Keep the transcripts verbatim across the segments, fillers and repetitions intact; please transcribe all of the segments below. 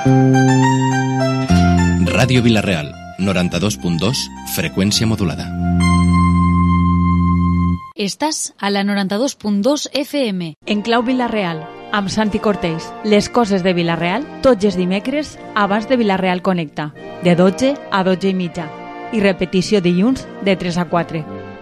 Ràdio Vila-real, noranta-dos punt dos, freqüència modulada. Estàs a la noranta-dos punt dos F M. En clau Vila-real, amb Santi Cortells. Les coses de Vila-real, tots els dimecres, abans de Vila-real Connecta, de dotze a dotze i mitja. I repetició dilluns, de tres a quatre.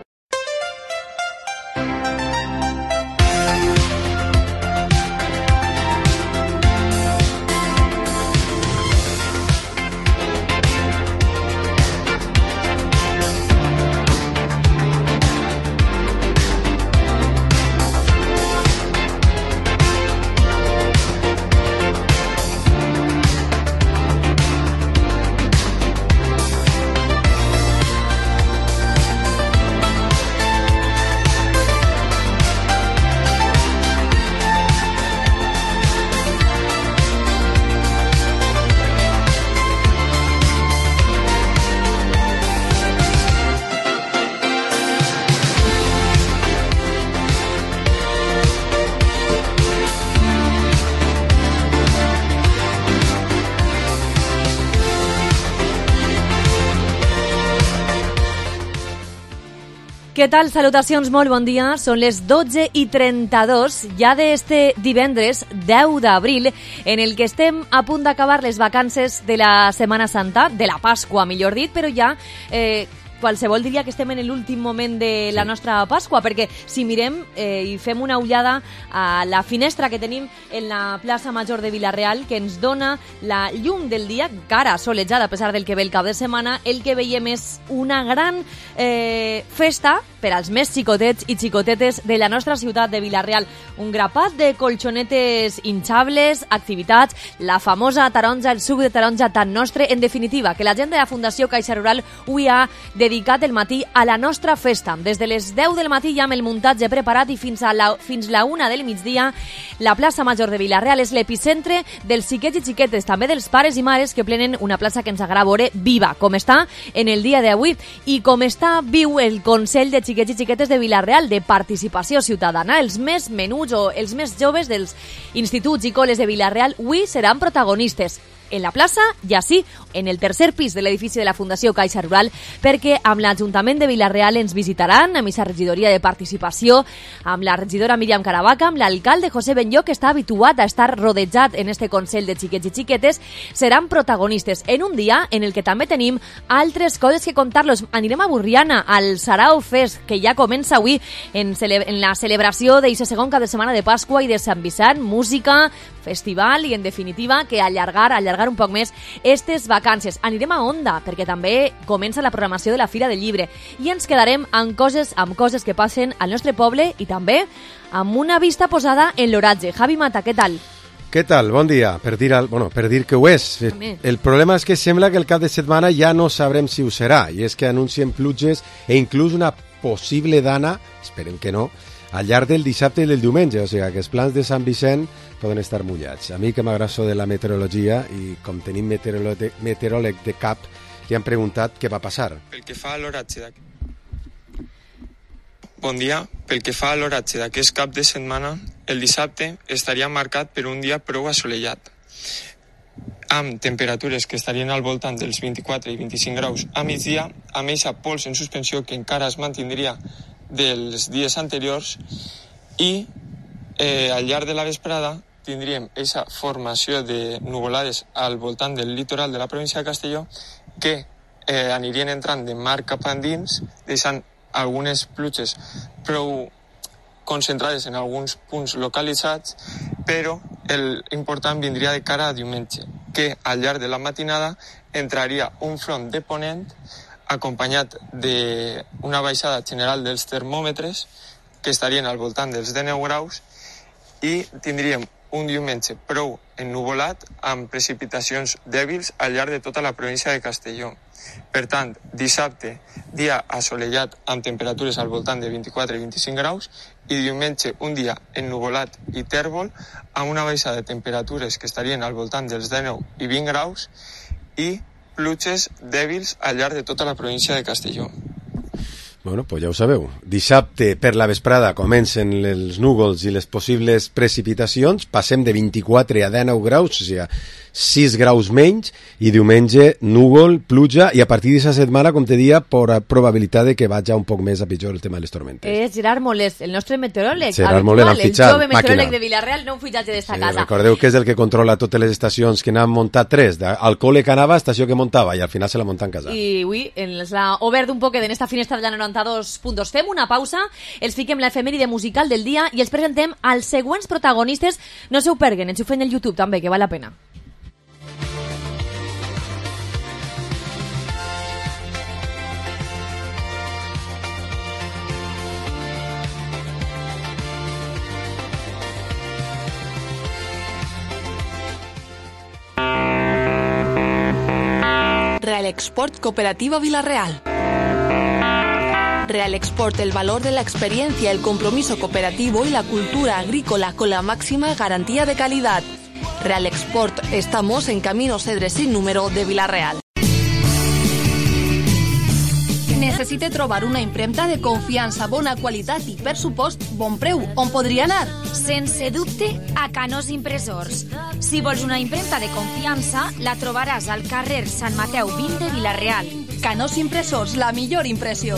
Què tal? Salutacions, molt bon dia. Són les dotze i trenta-dos, ja d'este divendres deu d'abril, en el que estem a punt d'acabar les vacances de la Setmana Santa, de la Pasqua, millor dit, però ja... Eh, qualsevol diria que estem en l'últim moment de la nostra Pasqua, perquè si mirem eh, i fem una ullada a la finestra que tenim en la plaça Major de Vila-real, que ens dona la llum del dia, encara solejada a pesar del que ve el cap de setmana, el que veiem és una gran eh, festa per als més xicotets i xicotetes de la nostra ciutat de Vila-real. Un grapat de colxonetes hinchables, activitats, la famosa taronja, el suc de taronja tan nostre, en definitiva, que la gent de la Fundació Caixa Rural avui ha dedicat el matí a la nostra festa. Des de les deu del matí ja amb el muntatge preparat i fins a la, fins la una del migdia, la plaça Major de Vila-real és l'epicentre dels xiquets i xiquetes, també dels pares i mares que plenen una plaça que ens agrada veure viva, com està en el dia d'avui, i com està viu el Consell de Xiquets i Xiquetes de Vila-real de Participació Ciutadana. Els més menuts o els més joves dels instituts i col·les de Vila-real avui seran protagonistes en la plaça i així en el tercer pis de l'edifici de la Fundació Caixa Rural, perquè amb l'Ajuntament de Vila-real ens visitaran, amb la regidoria de participació, amb la regidora Míriam Caravaca, amb l'alcalde José Benlloc, que està habituat a estar rodejat en este Consell de Xiquets i Xiquetes, seran protagonistes en un dia en el que també tenim altres coses que contar-los. Anirem a Burriana, al Sarau Fest, que ja comença avui en, cele en la celebració d'aquest segon cap de setmana de Pasqua i de Sant Vicent, música, festival i, en definitiva, que allargar, allargar un poc més estes vacances. Anirem a Onda, perquè també comença la programació de la Fira del Llibre i ens quedarem amb coses, amb coses que passen al nostre poble i també amb una vista posada en l'oratge. Javi Mata, què tal? Què tal? Bon dia. Per dir, al... bueno, per dir que ho és. També. El problema és que sembla que el cap de setmana ja no sabrem si ho serà, i és que anuncien pluges e inclús una possible dana, esperem que no, al llarg del dissabte i del diumenge, o sigui que els plans de Sant Vicent poden estar mullats. A mi que m'agrasso de la meteorologia i com tenim meteoròleg de, meteoròleg de cap, li han preguntat què va passar. Pel que fa a l'oratge d'aquest... Bon dia. Pel que fa a l'oratge d'aquest cap de setmana, el dissabte estaria marcat per un dia prou assolellat, amb temperatures que estarien al voltant dels vint-i-quatre i vint-i-cinc graus a migdia, amb eixa pols en suspensió que encara es mantindria dels dies anteriors, i eh, al llarg de la vesprada tindríem aquesta formació de nuvolades al voltant del litoral de la província de Castelló que eh, anirien entrant de mar cap endins, deixant algunes pluges prou concentrades en alguns punts localitzats, però l'important vindria de cara a diumenge, que al llarg de la matinada entraria un front de ponent acompanyat d'una baixada general dels termòmetres que estarien al voltant dels dinou graus, i tindríem un diumenge prou ennuvolat amb precipitacions dèbils al llarg de tota la província de Castelló. Per tant, dissabte, dia assolellat amb temperatures al voltant de vint-i-quatre i vint-i-cinc graus, i diumenge un dia ennuvolat i tèrbol amb una baixada de temperatures que estarien al voltant dels dinou i vint graus i pluges dèbils al llarg de tota la província de Castelló. Bueno, pues ja ho sabeu. Dissabte per la vesprada comencen els núvols i les possibles precipitacions. Passem de vint-i-quatre a dinou graus, o sigui, sis graus menys, i diumenge núvol, pluja, i a partir d'aquesta setmana, com te dia, per probabilitat de que vagi un poc més a pitjor el tema de les tormentes. És Gerard Molés, el nostre meteoròleg Gerard habitual, Molés, l'han fitxat, el jove meteoròleg màquina. de Vilareal, no un fitxatge d'esta Sí, casa. recordeu que és el que controla totes les estacions, que n'han muntat tres, al col·le que anava, estació que muntava, i al final se la munta en casa. I avui ens l'ha obert un poquet en esta finestra de la noranta-dos punt dos. Fem una pausa, els fiquem l'efemèride musical del dia i els presentem als següents protagonistes. No se ho perguen, enxufen el YouTube també, que val la pena. Real Export Cooperativa Vilarreal. Real Export, el valor de la experiencia, el compromiso cooperativo y la cultura agrícola con la máxima garantía de calidad. Real Export, estamos en Camino Cedres sin número de Vilarreal. Necessite trobar una impremta de confiança, bona qualitat i, per supost, bon preu. On podria anar? Sense dubte, a Canós Impressors. Si vols una impremta de confiança, la trobaràs al carrer Sant Mateu vint de Vilareal. Canós Impressors, la millor impressió.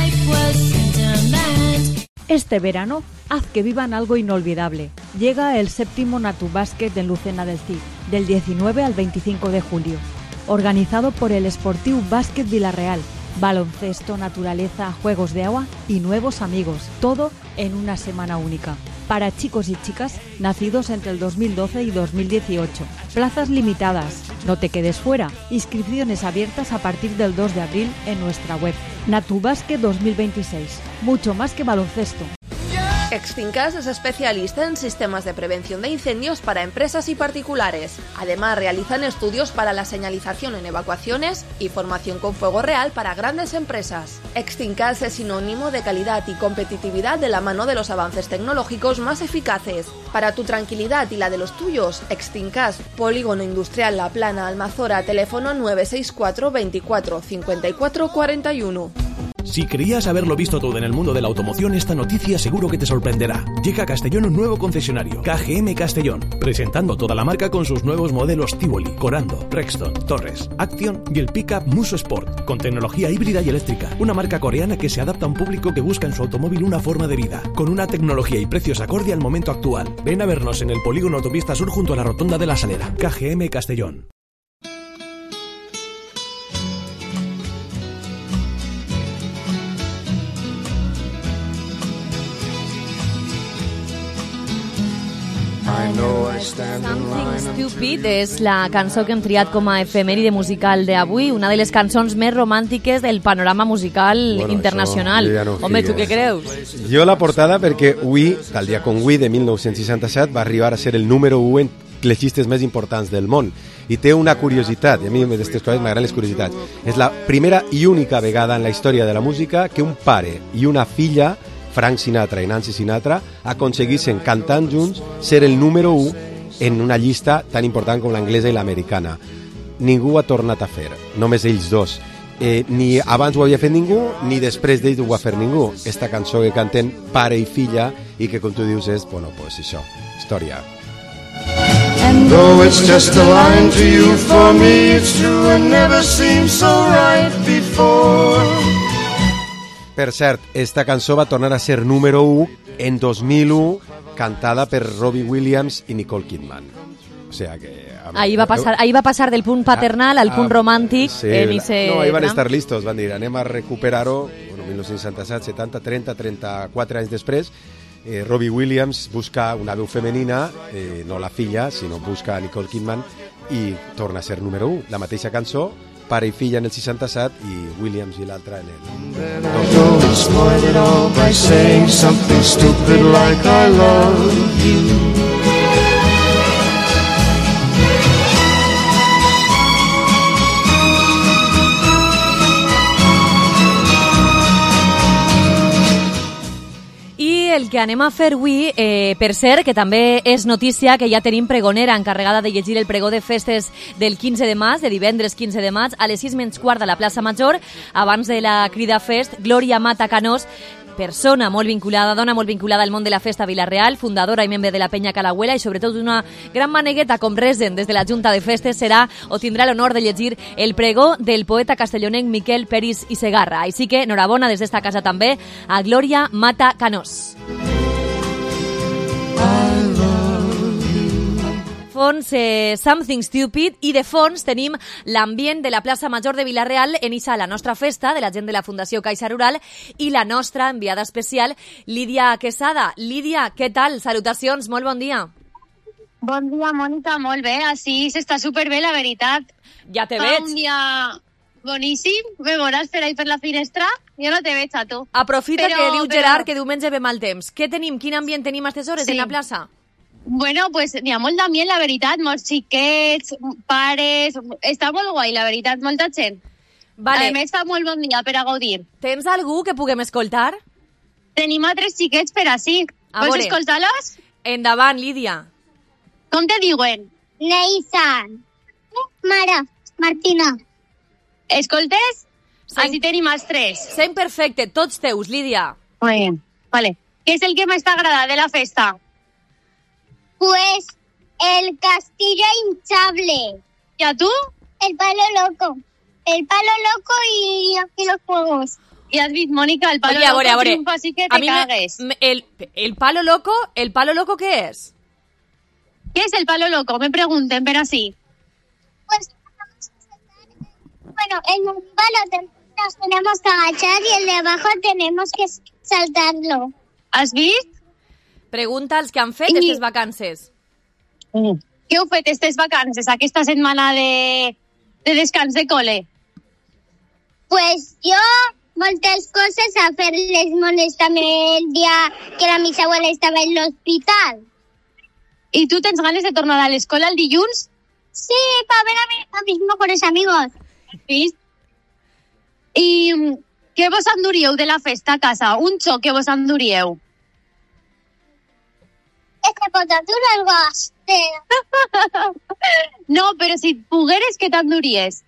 Este verano, haz que vivan algo inolvidable. Llega el séptimo Natubásquet en Lucena del Cid, del diecinueve al veinticinco de julio. Organizado por el Sportiu Básquet Vilarreal. Baloncesto, naturaleza, juegos de agua y nuevos amigos. Todo en una semana única. Para chicos y chicas nacidos entre el dos mil doce y dos mil dieciocho. Plazas limitadas. No te quedes fuera. Inscripciones abiertas a partir del dos de abril en nuestra web. Natubásquet dos mil veintiséis. Mucho más que baloncesto. Extincas es especialista en sistemas de prevención de incendios para empresas y particulares. Además, realizan estudios para la señalización en evacuaciones y formación con fuego real para grandes empresas. Extincas es sinónimo de calidad y competitividad de la mano de los avances tecnológicos más eficaces. Para tu tranquilidad y la de los tuyos, Extincas, Polígono Industrial La Plana, Almazora, teléfono nueve seis cuatro veinticuatro cincuenta y cuatro cuarenta y uno. Si creías haberlo visto todo en el mundo de la automoción, esta noticia seguro que te sorprenderá. Llega a Castellón un nuevo concesionario, K G M Castellón, presentando toda la marca con sus nuevos modelos Tivoli, Corando, Rexton, Torres, Action y el pickup Muso Sport, con tecnología híbrida y eléctrica. Una marca coreana que se adapta a un público que busca en su automóvil una forma de vida, con una tecnología y precios acorde al momento actual. Ven a vernos en el Polígono Autopista Sur junto a la Rotonda de la Salera. K G M Castellón. Something Stupid és la cançó que hem triat com a efemèride musical d'avui, una de les cançons més romàntiques del panorama musical bueno, internacional. Ja no Home, tu què creus? Jo la portada perquè Wii, tal dia com Wii de mil nou-cents seixanta-set, va arribar a ser el número u en les llistes més importants del món. I té una curiositat, i a mi d'aquestes coses m'agraden les curiositats. És la primera i única vegada en la història de la música que un pare i una filla, Frank Sinatra i Nancy Sinatra, aconseguissin cantant junts ser el número u en una llista tan important com l'anglesa i l'americana. Ningú ho ha tornat a fer, només ells dos. Eh, ni abans ho havia fet ningú, ni després d'ells ho va fer ningú. Esta cançó que canten pare i filla i que, com tu dius, és, bueno, pues això, història. And though it's just a line to you, for me it's true and never seemed so right before. Per cert, esta cançó va tornar a ser número u en dos mil u, cantada per Robbie Williams i Nicole Kidman. O sea que... Ahí va passar, ahí va passar del punt paternal al punt romàntic. Sí, en ese no, ahí van tram. estar listos, van dir, anem a recuperar-ho, bueno, mil nou-cents seixanta-set, setanta, trenta, trenta-quatre anys després. Eh, Robbie Williams busca una veu femenina, eh, no la filla, sinó busca a Nicole Kidman i torna a ser número u. La mateixa cançó, pare i filla en el seixanta-set i Williams i l'altra en el... Don't spoil it all by saying something stupid like I love you. I el que que anem a fer avui, eh, per cert, que també és notícia que ja tenim pregonera encarregada de llegir el pregó de festes del quinze de maig, de divendres quinze de maig, a les sis menys quart de la plaça Major, abans de la crida fest, Glòria Mata Canós, persona molt vinculada, dona molt vinculada al món de la festa a Vila-real, fundadora i membre de la Penya Calagüela i sobretot una gran manegueta com resen des de la Junta de Festes, serà o tindrà l'honor de llegir el pregó del poeta castellonenc Miquel Peris i Segarra. Així que enhorabona des d'esta casa també a Glòria Mata Canós. Fons eh, Something Stupid i de fons tenim l'ambient de la plaça Major de Vila-real en ixa la nostra festa de la gent de la Fundació Caixa Rural i la nostra enviada especial Lídia Quesada. Lídia, què tal? Salutacions, molt bon dia. Bon dia, Mònica, molt bé, així s'està superbé, la veritat. Ja te Fa veig. un dia boníssim, me veuràs per ahí per la finestra, jo no te veig a tu. Aprofita però, que diu però... Gerard que diumenge ve mal temps. Què tenim? Quin ambient tenim a aquestes hores Sí. en la plaça? Bueno, pues n'hi ha molt d'ambient, la veritat, molts xiquets, pares, està molt guai, la veritat, molta gent. Vale. A més, fa molt bon dia per a gaudir. Tens algú que puguem escoltar? Tenim altres xiquets per així. A Vols veure. escoltar-los? Endavant, Lídia. Com te diuen? Neizan. Mara. Martina. Escoltes? Sí. Així tenim els tres. Sent perfecte, tots teus, Lídia. Muy bien, vale. Què és el que més t'ha agradat de la festa? Pues el castillo hinchable. ¿Y a tú? El palo loco. El palo loco y, y los juegos. ¿Y has visto, Mónica, el palo Oye, a loco veure, a veure. triunfa así que A te mi me- cagues? me- el, el palo loco, el palo loco, ¿qué es? ¿Qué es el palo loco? Me pregunten, pero así. Pues bueno, en el palo te- nos tenemos que agachar y el de abajo tenemos que saltarlo. Has vist? Pregunta als que han fet I- aquestes vacances. Mm. Què heu fet aquestes vacances, aquesta setmana de, de descans de cole? Pues yo moltes cosas a hacerles molestarme el día que la mis abuela estaba en el hospital. ¿Y tú tens ganes de tornar a l'escola el dilluns? Sí, para ver a, mi, a mis mejores amigos. Has vist? I mm, què vos enduríeu de la festa a casa? Un xoc que vos enduríeu? Este potatura algo así. No, però si pogueres, què t'enduries?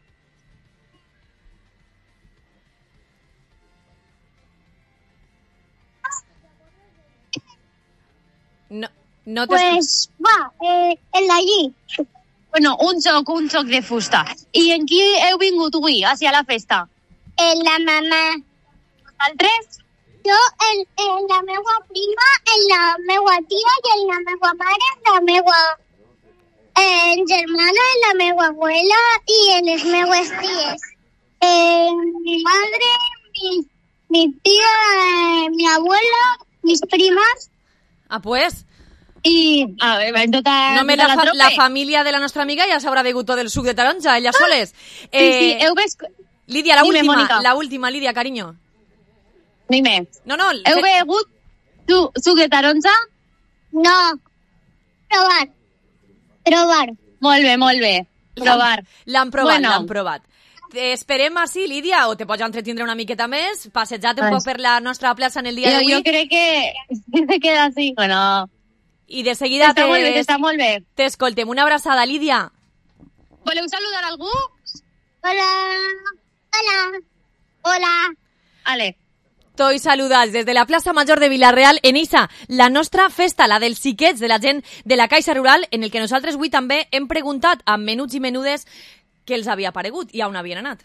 No, no te Pues va, eh, el de allí. Bueno, un xoc, un xoc de fusta. I en qui heu vingut avui, hacia la festa? En la mamá. Vosaltres? Yo, en, en la meua prima, en la meua tía y en la meua mare, en la meua en germana, en la meua abuela y en les meues tíes. Eh, mi madre, mi, mi tía, eh, mi abuela, mis primas. Ah, pues, I a veure, en tota, només tota la, la fa trope. la família de la nostra amiga ja s'haurà begut tot el suc de taronja, elles soles. Sí, sí, heu vist... Lídia, la Dime, última, Mónica. la última, Lídia, cariño. Dime, No, no, heu fe- begut su, suc de taronja? No. Probar. Probar. Molt bé, molt bé. Provar. l'han provat, Bueno. l'han provat. Te esperem així, Lídia, o te pots entretindre una miqueta més, passejar-te un Ai. poc per la nostra plaça en el dia Jo, d'avui, jo crec que se queda así. Bueno, i de seguida està molt bé, te- està molt bé. t'escoltem. Una abraçada, Lídia. Voleu saludar algú? Hola. Hola. Hola. Ale. Toi saludats des de la plaça Major de Vila-real en Issa, la nostra festa, la dels xiquets de la gent de la Caixa Rural, en el que nosaltres avui també hem preguntat a menuts i menudes què els havia paregut i on havien anat.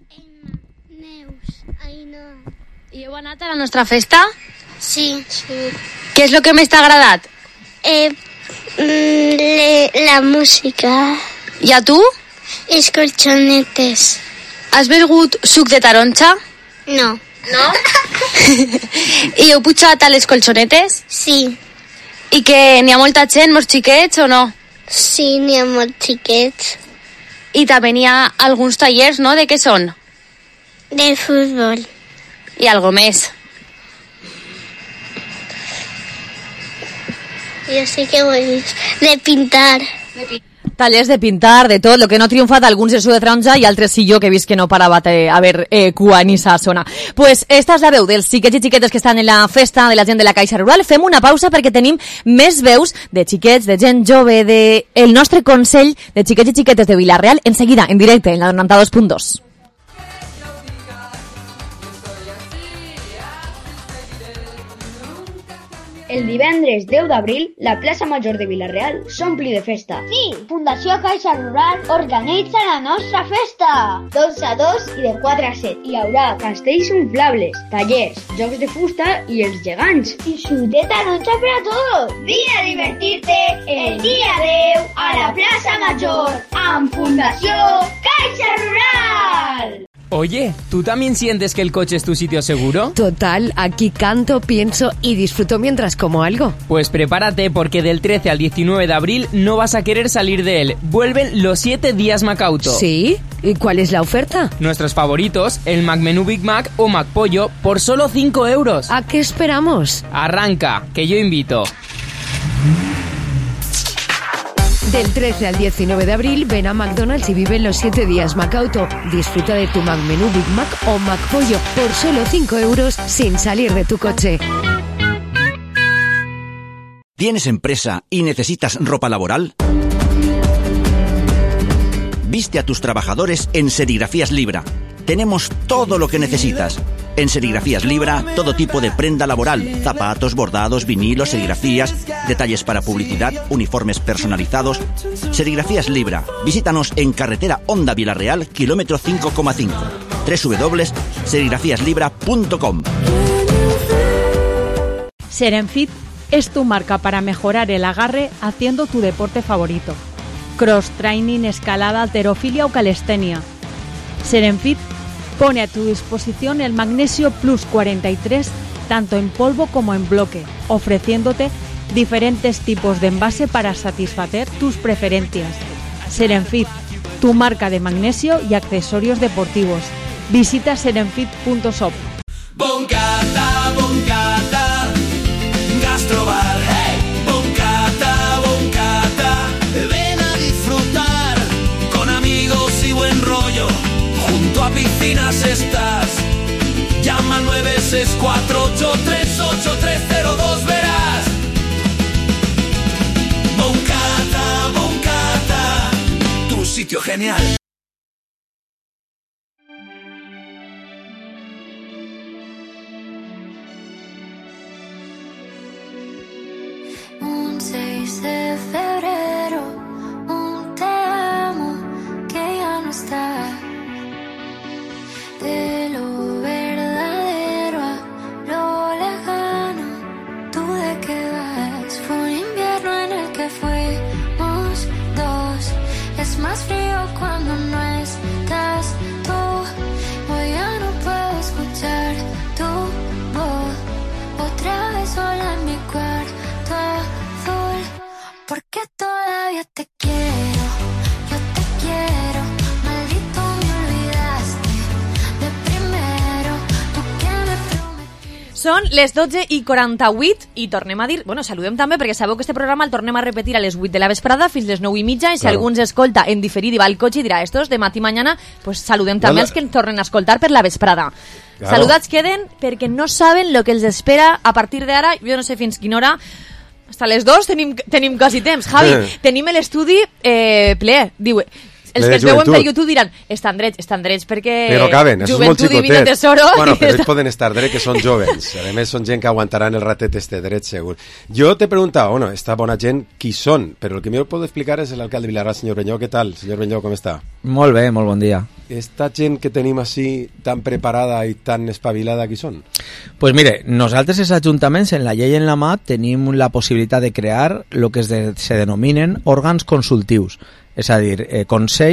Neus. Ai, no. I heu anat a la nostra festa? Sí. Sí. Què és el que més t'ha agradat? Eh, mm, le, la música. I a tu? Els colchonetes. Has begut suc de taronja? No. No? I heu pujat a les colchonetes? Sí. I que n'hi ha molta gent, molts xiquets o no? Sí, n'hi ha molts xiquets. I també n'hi ha alguns tallers, no? De què són? De futbol. I algo més. Jo sé que ho he vist. De pintar. Tallers de pintar, de tot, el que no ha triomfat, alguns de su de taronja i altres sí jo, que he vist que no parava de haver eh, cua ni sa zona. Pues esta és la veu dels xiquets i xiquetes que estan en la festa de la gent de la Caixa Rural. Fem una pausa perquè tenim més veus de xiquets, de gent jove, de el nostre Consell de Xiquets i Xiquetes de Vila-real, en seguida, en directe, en la noranta-dos punt dos. El divendres deu d'abril, la plaça Major de Vila-real s'ompli de festa. Sí, Fundació Caixa Rural organitza la nostra festa. Dos a dos i de quatre a set. Hi haurà castells inflables, tallers, jocs de fusta i els gegants. I xuter taronja per a tots. Vine a divertir-te el dia deu a la plaça Major amb Fundació Caixa Rural. Oye, ¿tú también sientes que el coche es tu sitio seguro? Total, aquí canto, pienso y disfruto mientras como algo. Pues prepárate porque del trece al diecinueve de abril no vas a querer salir de él. Vuelven los siete días Macauto. ¿Sí? ¿Y cuál es la oferta? Nuestros favoritos, el Mac Menú Big Mac o Mac Pollo, por solo cinco euros. ¿A qué esperamos? Arranca, que yo invito. Del trece al diecinueve de abril, ven a McDonald's y vive los siete días Macauto. Disfruta de tu Mac Menú Big Mac o Mac Pollo por solo cinco euros sin salir de tu coche. ¿Tienes empresa y necesitas ropa laboral? Viste a tus trabajadores en Serigrafías Libra. Tenemos todo lo que necesitas. En Serigrafías Libra, todo tipo de prenda laboral, zapatos, bordados, vinilos, serigrafías, detalles para publicidad, uniformes personalizados. Serigrafías Libra. Visítanos en carretera Honda Vila-real, kilómetro cinco coma cinco. doble u doble u doble u punto serigrafías libra punto com. Serenfit es tu marca para mejorar el agarre haciendo tu deporte favorito. Cross training, escalada, halterofilia o calistenia. Serenfit pone a tu disposición el Magnesio Plus cuarenta y tres tanto en polvo como en bloque, ofreciéndote diferentes tipos de envase para satisfacer tus preferencias. Serenfit, tu marca de magnesio y accesorios deportivos. Visita serenfit punto shop. Boncata, boncata, gastrobar, hey. Boncata, boncata, ven a disfrutar con amigos y buen rollo. Junto a piscinas estás. Llama al nueve seis cuatro ocho tres ocho tres cero dos, verás. Boncata, boncata, tu sitio genial. Un seis de febrero, un te amo que ya no está. De lo verdadero a lo lejano, ¿tú de qué vas? Fue un invierno en el que fuimos dos. Es más frío cuando no estás tú. Hoy ya no puedo escuchar tu voz. Otra vez sola en mi cuarto azul. Porque todavía te quiero, yo te quiero. Maldito me olvidaste de primero. Tú que me prometiste. Són les dotze i quaranta-vuit i tornem a dir, bueno, saludem també perquè sabeu que este programa el tornem a repetir a les vuit de la vesprada fins les nou i mitja i si Claro. algú ens escolta en diferit i va al cotxe i dirà estos de matí i mañana, pues saludem també Hola. els que ens tornen a escoltar per la vesprada. Claro. Saludats queden perquè no saben lo que els espera a partir d'ara, jo no sé fins quina hora, hasta les dos tenim, tenim quasi temps. Javi, Eh. tenim l'estudi eh, ple, diu... Els Ple que de es veuen per joventut. YouTube diran estan drets, estan drets perquè Però caben, això és molt joventut divino xicotet. tesoro. Bueno, i però ells està- poden estar dret, que són jovens. A més, són gent que aguantaran el ratet este dret, segur. Jo te preguntaba, bueno, esta bona gent, qui són? Però el que me puedo explicar és l'alcalde de Vilarreal, senyor Benyó. ¿Qué tal, senyor Benyó, com està? Molt bé, molt bon dia. Esta gent que tenim així tan preparada i tan espavilada, qui són? Pues mire, nosaltres els ajuntaments en la llei en la mà tenim la possibilitat de crear el que es de, se denominen òrgans consultius, és a dir, eh, consells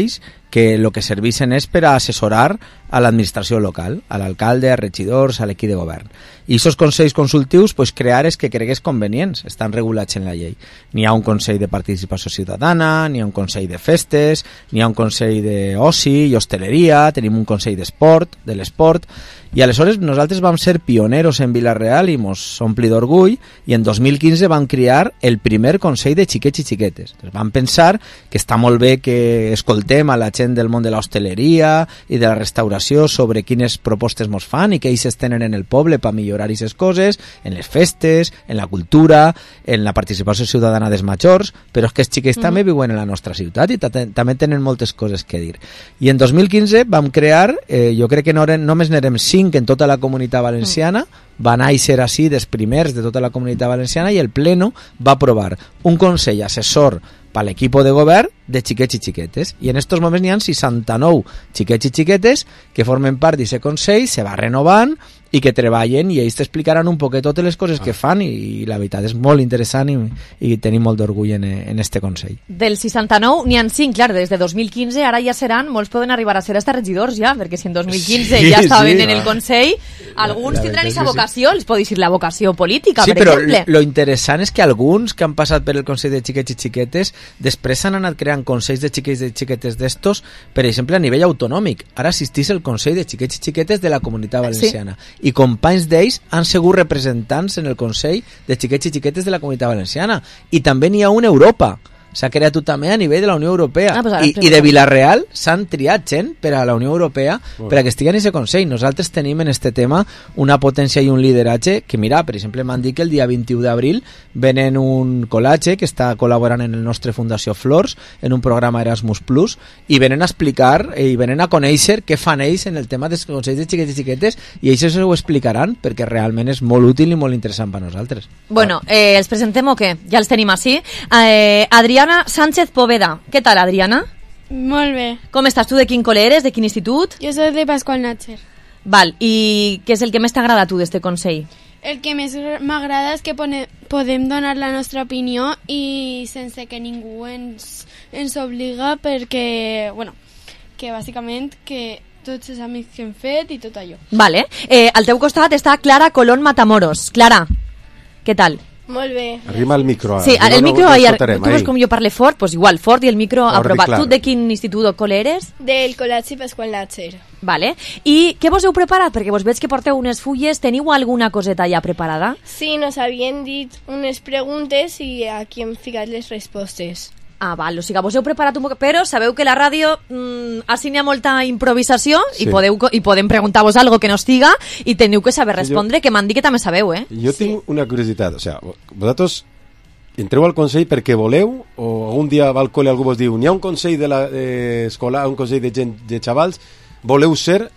que el que serveixen és per a assessorar a l'administració local, a l'alcalde, a regidors, a l'equip de govern. I aquests consells consultius, pues, crear és que cregues convenients, estan regulats en la llei. N'hi ha un consell de participació ciutadana, n'hi ha un consell de festes, n'hi ha un consell d'oci i hosteleria, tenim un consell d'esport, de l'esport, i aleshores nosaltres vam ser pioneros en Vila-real i mos ompli d'orgull, i en dos mil quinze vam crear el primer consell de xiquets i xiquetes. Entonces, vam pensar que està molt bé que escoltem a la gent del món de l'hostaleria i de la restauració sobre quines propostes mos fan i què ells tenen en el poble per millorar aquestes coses, en les festes, en la cultura, en la participació ciutadana dels majors, però és que els xiquets mm-hmm. també viuen en la nostra ciutat i també tenen moltes coses que dir. I en dos mil quinze vam crear, eh, jo crec que no eren, només n'érem cinc en tota la comunitat valenciana, mm. va néixer així dels primers de tota la comunitat valenciana i el Pleno va aprovar un consell assessor per l'equip de govern de xiquets i xiquetes. I en estos moments n'hi ha seixanta-nou xiquets i xiquetes que formen part d'aquest consell, se va renovant i que treballen i ells t'explicaran un poquet totes les coses ah. que fan i, i la veritat és molt interessant i, i tenim molt d'orgull en, en este consell. Del seixanta-nou n'hi ha cinc, clar, des de dos mil quinze ara ja seran, molts poden arribar a ser hasta regidors ja, perquè si en dos mil quinze sí, ja estaven sí, en el consell, alguns tindran aquesta vocació, els pot dir la vocació política, sí, per exemple. Sí, però lo interessant és que alguns que han passat per el consell de xiquets i xiquetes després han anat creant consells de xiquets i xiquetes d'estos, per exemple, a nivell autonòmic. Ara assistís el consell de xiquets i xiquetes de la comunitat valenciana. Sí. I companys d'ells han sigut representants en el Consell de Xiquets i Xiquetes de la Comunitat Valenciana. I també n'hi ha un a Europa. S'ha creat també a nivell de la Unió Europea. Ah, pues I, I de Vila-real s'han triat gent per a la Unió Europea oh. per a que estigui en aquest Consell. Nosaltres tenim en este tema una potència i un lideratge que, mira, per exemple, m'han dit que el dia vint-i-u d'abril venen un col·latge que està col·laborant en el nostre Fundació Flors en un programa Erasmus Plus i venen a explicar i venen a conèixer què fan ells en el tema dels consells de xiquets i xiquetes i ells ho explicaran perquè realment és molt útil i molt interessant per a nosaltres. Bueno, eh, els presentem o què? Ja els tenim així. Eh, Adrià Sánchez Poveda. Què tal, Adriana? Molt bé. Com estàs? Tu de quin col·le eres? De quin institut? Jo soc de Pasqual Natxer. Val, i què és el que més t'agrada a tu d'este consell? El que més m'agrada és que pone, podem donar la nostra opinió i sense que ningú ens, ens obliga perquè, bueno, que bàsicament que tots els amics que hem fet i tot allò. Vale. Eh, al teu costat està Clara Colón Matamoros. Clara, què tal? Molt bé. Arriba el micro. Sí, el no, micro, no, no tu veus com jo parle fort, pues igual, fort i el micro aprovat. Tu de quin institut o col·le eres? Del Col·legi Pasqual Natxer. Vale. I què vos heu preparat? Perquè vos veig que porteu unes fulles. Teniu alguna coseta ja preparada? Sí, nos havien dit unes preguntes i aquí hem ficat les respostes. Ah, val, o sigui, vos heu preparat un poc, però sabeu que la ràdio mmm, així n'hi ha molta improvisació sí. i, podeu, i podem preguntar-vos algo que no estiga i teniu que saber respondre, sí, jo, que m'han dit que també sabeu, eh? Jo sí. tinc una curiositat, o sigui, vosaltres entreu al consell perquè voleu o un dia va al col·le algú vos diu n'hi ha un consell de l'escola, un consell de gent, de xavals, voleu ser?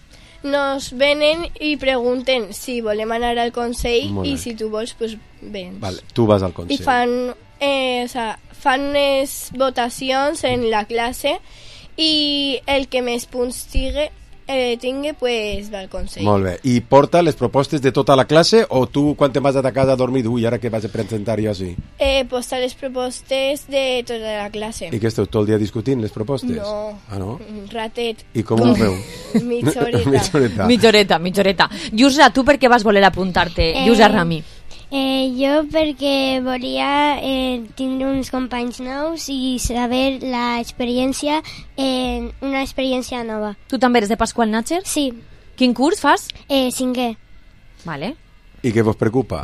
Nos venen i pregunten si volem anar al consell i si tu vols, pues vens. Vale, tu vas al consell. I fan, eh, o sea, fan unes votacions en la classe i el que més punts tingui, eh, tingui pues va al consell. Molt bé. I porta les propostes de tota la classe o tu quan te vas a ta casa a dormir ui, ara que vas a presentar jo així? Eh, porta les propostes de tota la classe. I que esteu tot el dia discutint les propostes? No, ah, no? un ratet. I com ho feu? Mitja horeta. Mitja horeta. Mitja horeta, mitja horeta. Llusa, tu per què vas voler apuntar-te? Eh... Llusa Rami. Eh, jo perquè volia eh, tindre uns companys nous i saber l'experiència, eh, una experiència nova. Tu també eres de Pasqual Natxer? Sí. Quin curs fas? Eh, cinquè. Vale. I què vos preocupa?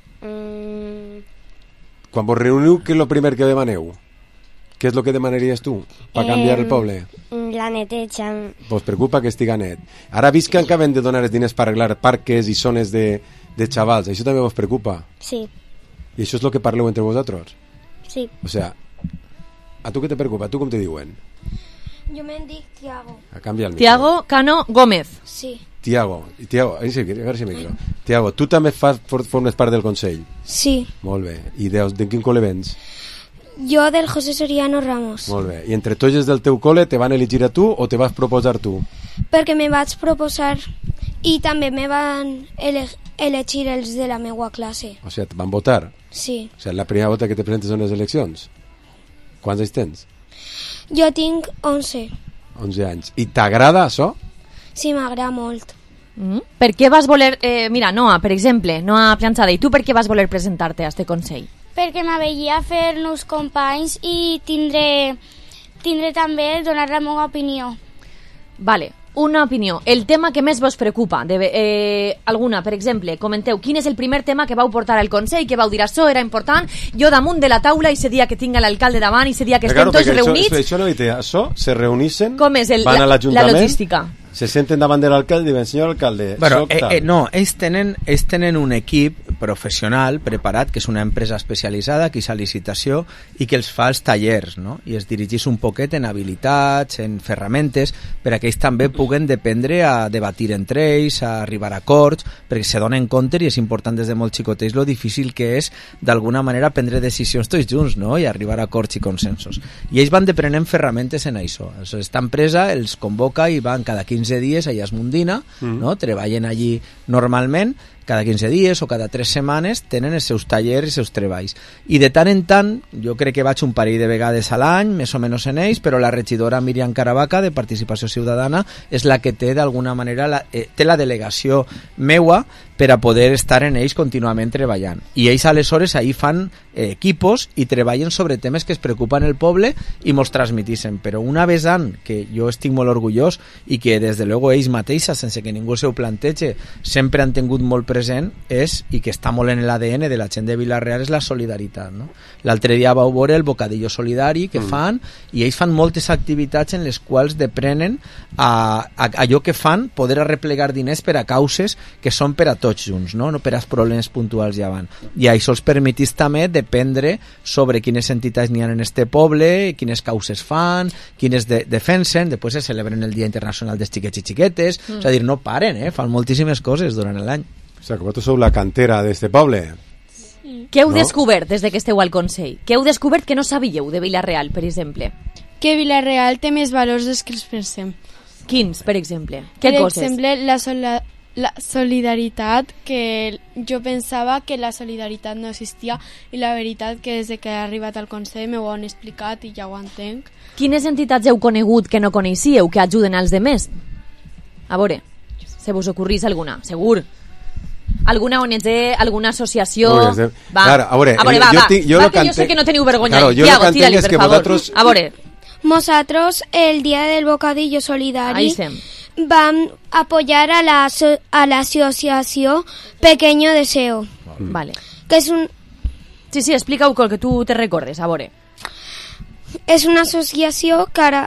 Mm... Quan vos reuniu, què és el primer que demaneu? Què és el que demanaries tu per eh, canviar el poble? La neteja. Vos preocupa que estiga net. Ara vist que acaben de donar els diners per arreglar parques i zones de de xavals, això també vos preocupa? Sí. I això és el que parleu entre vosaltres? Sí. O sea, a tu què te preocupa? A tu com te diuen? Jo me'n dic Tiago. A canviar el micro. Tiago Cano Gómez. Sí. Tiago, Tiago, a veure si micro. Tiago, tu també fas, formes part del Consell? Sí. Molt bé. I de, de quin col·le vens? Jo del José Soriano Ramos. Molt bé. I entre tots els del teu col·le te van elegir a tu o te vas proposar tu? Perquè me vaig proposar i també me van elegir elegir els de la meva classe. O sigui, van votar? Sí. O sigui, la primera volta que te presentes en les eleccions? Quants anys tens? Jo tinc onze. onze anys. I t'agrada això? Sí, m'agrada molt. Mm. Per què vas voler... Eh, mira, Noa, per exemple, Noa Planchada, i tu per què vas voler presentar-te a este Consell? Perquè m'aveia fer-nos companys i tindré, tindré també donar la meva opinió. Vale, una opinió. El tema que més vos preocupa, de, eh, alguna, per exemple, comenteu, quin és el primer tema que vau portar al Consell, que vau dir això era important, jo damunt de la taula, i ese dia que tinga l'alcalde davant, i ese dia que estem tots reunits... Això, això no ho té, això, se reunissen, com és el, van a la, l'Ajuntament... la logística? Se senten davant de l'alcalde i diuen, senyor alcalde, bueno, soc eh, tal. eh, no, ells tenen, ells tenen un equip professional preparat, que és una empresa especialitzada que és a licitació i que els fa els tallers, no? I es dirigeix un poquet en habilitats, en ferramentes, per a que ells també puguen dependre a debatir entre ells, a arribar a acords, perquè se donen compte, i és important des de molt xicotets, lo difícil que és d'alguna manera prendre decisions tots junts, no? I arribar a acords i consensos. I ells van deprenent ferramentes en això. Esta empresa els convoca i van cada quinze dies a Mundina, mm. no? Treballen allí normalment, cada quinze dies o cada tres setmanes tenen els seus tallers i els seus treballs. I de tant en tant, jo crec que vaig un parell de vegades a l'any, més o menys en ells, però la regidora Míriam Caravaca, de Participació Ciutadana, és la que té d'alguna manera, la, eh, té la delegació meua per a poder estar en ells contínuament treballant. I ells aleshores ahir fan eh, equipos i treballen sobre temes que es preocupen el poble i mos transmitissen. Però una vessant que jo estic molt orgullós i que des de luego ells mateixes, sense que ningú se ho plantege, sempre han tingut molt present és, i que està molt en l'A D N de la gent de Vila-real, és la solidaritat, no? L'altre dia vau veure el bocadillo solidari que mm. fan, i ells fan moltes activitats en les quals deprenen a, a, allò que fan, poder arreplegar diners per a causes que són per a tots junts, no? No per als problemes puntuals ja van. I això els permetís també dependre sobre quines entitats n'hi ha en este poble, quines causes fan, quines de, defensen, després se celebren el Dia Internacional dels Xiquets i Xiquetes, mm. és a dir, no paren, eh? Fan moltíssimes coses durant l'any. O sigui, que vosaltres sou la cantera d'este poble. Sí. Què heu no? descobert des de que esteu al Consell? Què heu descobert que no sabíeu de Vila-real, per exemple? Que Vila-real té més valors dels que els pensem. Quins, per exemple? Què per coses? Per exemple, la, sola, la solidaritat, que jo pensava que la solidaritat no existia, i la veritat que des que he arribat al Consell m'ho han explicat i ja ho entenc. Quines entitats heu conegut que no coneixíeu, que ajuden als demés? A veure, se vos ocorrís alguna, segur. Alguna O N G, alguna associació... Ui, va, claro, a veure, a veure, va, jo, va, tinc, jo, va lo que que jo sé que no teniu vergonya. Claro, jo Tiago, lo que tira-li, entenc és per que favor. vosaltres... A veure. Nosaltres, el dia del bocadillo solidari, Ahí vam apoyar a la, a la asociació Pequeño Deseo. Mm. Vale. Que és un... Sí, sí, explica-ho col que tu te recordes, a veure. És una associació que ara...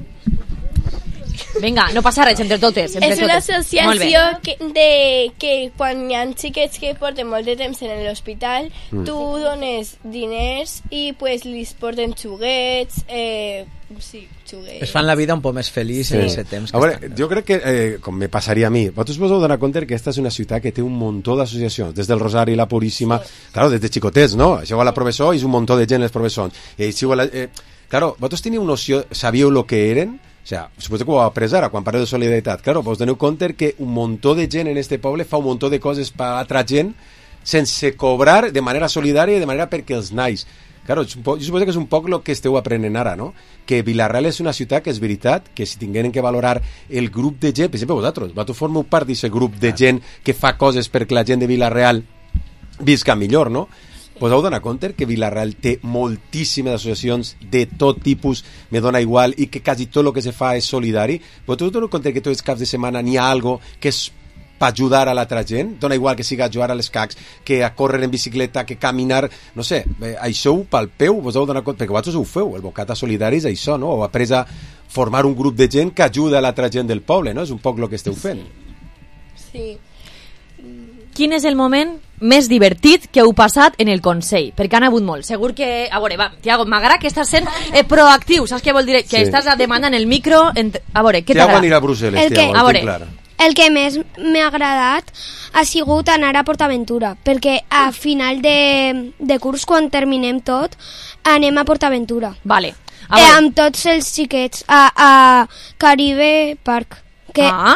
Vinga, no passa res entre totes. Entre és una totes. associació que, de, que quan hi ha xiquets que porten molt de temps en l'hospital, mm. tu dones diners i pues li porten xuguets, eh, sí, xuguets. Es fan la vida un poc més feliç sí. en aquest temps. A veure, jo crec que, eh, com me passaria a mi, vosaltres vos heu donat compte que aquesta és una ciutat que té un muntó d'associacions, des del Rosari, la Puríssima, sí. claro, des de xicotets, no? Això a la professor és un muntó de gent els professors. I així, eh, claro, vosaltres teniu noció, sabíeu el que eren? O sea, suposo que ho heu après ara, quan parleu de solidaritat. Claro, vos doneu compte que un muntó de gent en este poble fa un muntó de coses per altra gent sense cobrar de manera solidària i de manera perquè els naix. Claro, jo suposo que és un poc el que esteu aprenent ara, no? Que Vila-real és una ciutat que és veritat, que si tingueren que valorar el grup de gent, per exemple vosaltres, vosaltres formeu part d'aquest grup de gent que fa coses perquè la gent de Vila-real visca millor, no? Vos heu donat compte que Vila-real té moltíssimes associacions de tot tipus, me dona igual, i que quasi tot el que se fa és solidari. Vos heu donat compte que tots els caps de setmana n'hi ha algo que és per ajudar a l'altra gent? Dona igual que siga jugar a les cacs, que a córrer en bicicleta, que caminar, no sé, eh, això ho palpeu, vos heu donat compte, perquè vosaltres ho feu, el Bocata Solidari és això, no? Heu après a formar un grup de gent que ajuda a l'altra gent del poble, no? És un poc el que esteu fent. Sí. Quin és el moment més divertit que heu passat en el Consell? Perquè han hagut molt. Segur que... A veure, va, Tiago, m'agrada que estàs sent eh, proactiu. Saps què vol dir? Que sí. Estàs demanant el micro... En... A veure, què t'agrada? Tiago anirà a Brussel·les, el Tiago, que, ho tinc clar. El que més m'ha agradat ha sigut anar a PortAventura, perquè a final de, de curs, quan terminem tot, anem a PortAventura. Vale. Eh, amb tots els xiquets, a, a Caribe Park. Que, ah?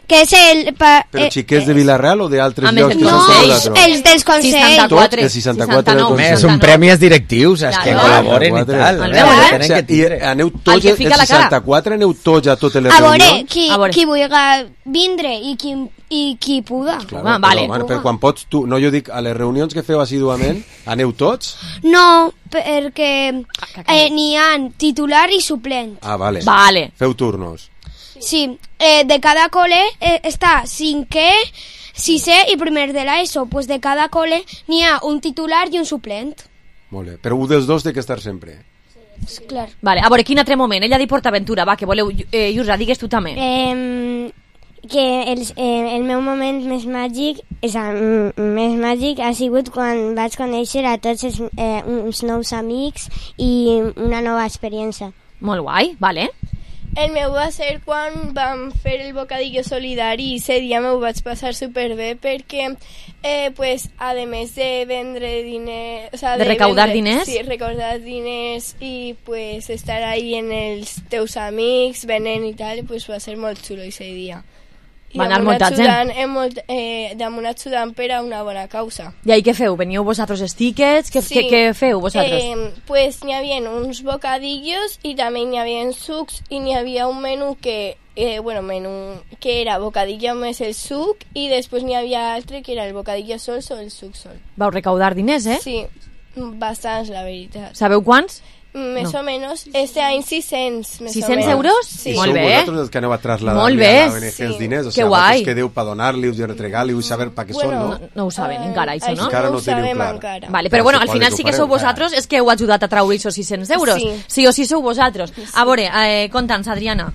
que és el... Pa, Però eh, xiquets de Vilareal o d'altres A més, llocs? el que no, són Consell. vosaltres? els dels consells. seixanta-quatre. Tots, el seixanta-quatre del seixanta-nou. Home, Consell. són premis directius, és que Claro. col·laboren i tal. El A meu, veure, eh? tenen O sigui, que tindre. I aneu El tots, que el fica la cara. seixanta-quatre aneu tots a totes les A veure, reunions? qui, A veure. qui vulgui vindre i qui, i qui puga. Clar, Ah, però, vale. bueno, però quan pots tu, no, jo dic, a les reunions que feu assiduament, aneu tots? No, perquè eh, n'hi ha titular i suplent. Ah, vale. Vale. Feu turnos. Sí, eh, de cada cole eh, està cinquè, sisè i primer de l'ESO. Pues de cada cole n'hi ha un titular i un suplent. Molt bé. Però un dels dos té que estar sempre. Clar. Vale, a veure, quin altre moment? Ella ha dit PortAventura, va, que voleu... Eh, Yurra, digues tu també. Eh, que el, eh, el meu moment més màgic, és, eh, més màgic ha sigut quan vaig conèixer a tots els, eh, uns nous amics i una nova experiència. Molt guai, vale. El meu va ser quan vam fer el bocadillo solidari i ese dia m'ho vaig passar superbé perquè, eh, pues, a més de vendre diners... O sea, De recaudar vendre, diners? Sí, recaudar diners i pues, estar ahí en els teus amics, venent i tal, pues, va ser molt xulo ese dia. I Va anar damunt molta gent. ajudant, eh, molt, eh, damunt ajudant per a una bona causa. I ahí què feu? Veniu vosaltres els tickets? Què, Sí. què, què feu vosaltres? Eh, pues n'hi havia uns bocadillos i també n'hi havia sucs i n'hi havia un menú que, eh, bueno, menú que era bocadillo més el suc i després n'hi havia altre que era el bocadillo sol o el suc sol. Vau recaudar diners, eh? Sí, bastants, la veritat. Sabeu quants? Més No. o menys, este any sis-cents. més o sis-cents menys. euros? Sí. I Molt sou bé. vosaltres els que aneu a traslladar Molt a bé. la O N G els Sí. diners? O Que sigui, guai. vosaltres que deu per donar-li-us i entregar-li i saber per què Bueno, són, no? No, no ho saben encara, això, no? Encara no ho teniu sabem clar. encara. Vale, però Clar, bueno, al suposo final que sí ho que sou fareu, vosaltres és que heu ajudat a traure aquests sis-cents euros. Sí. Sí o sí sou vosaltres. A veure, eh, conta'ns, Adriana.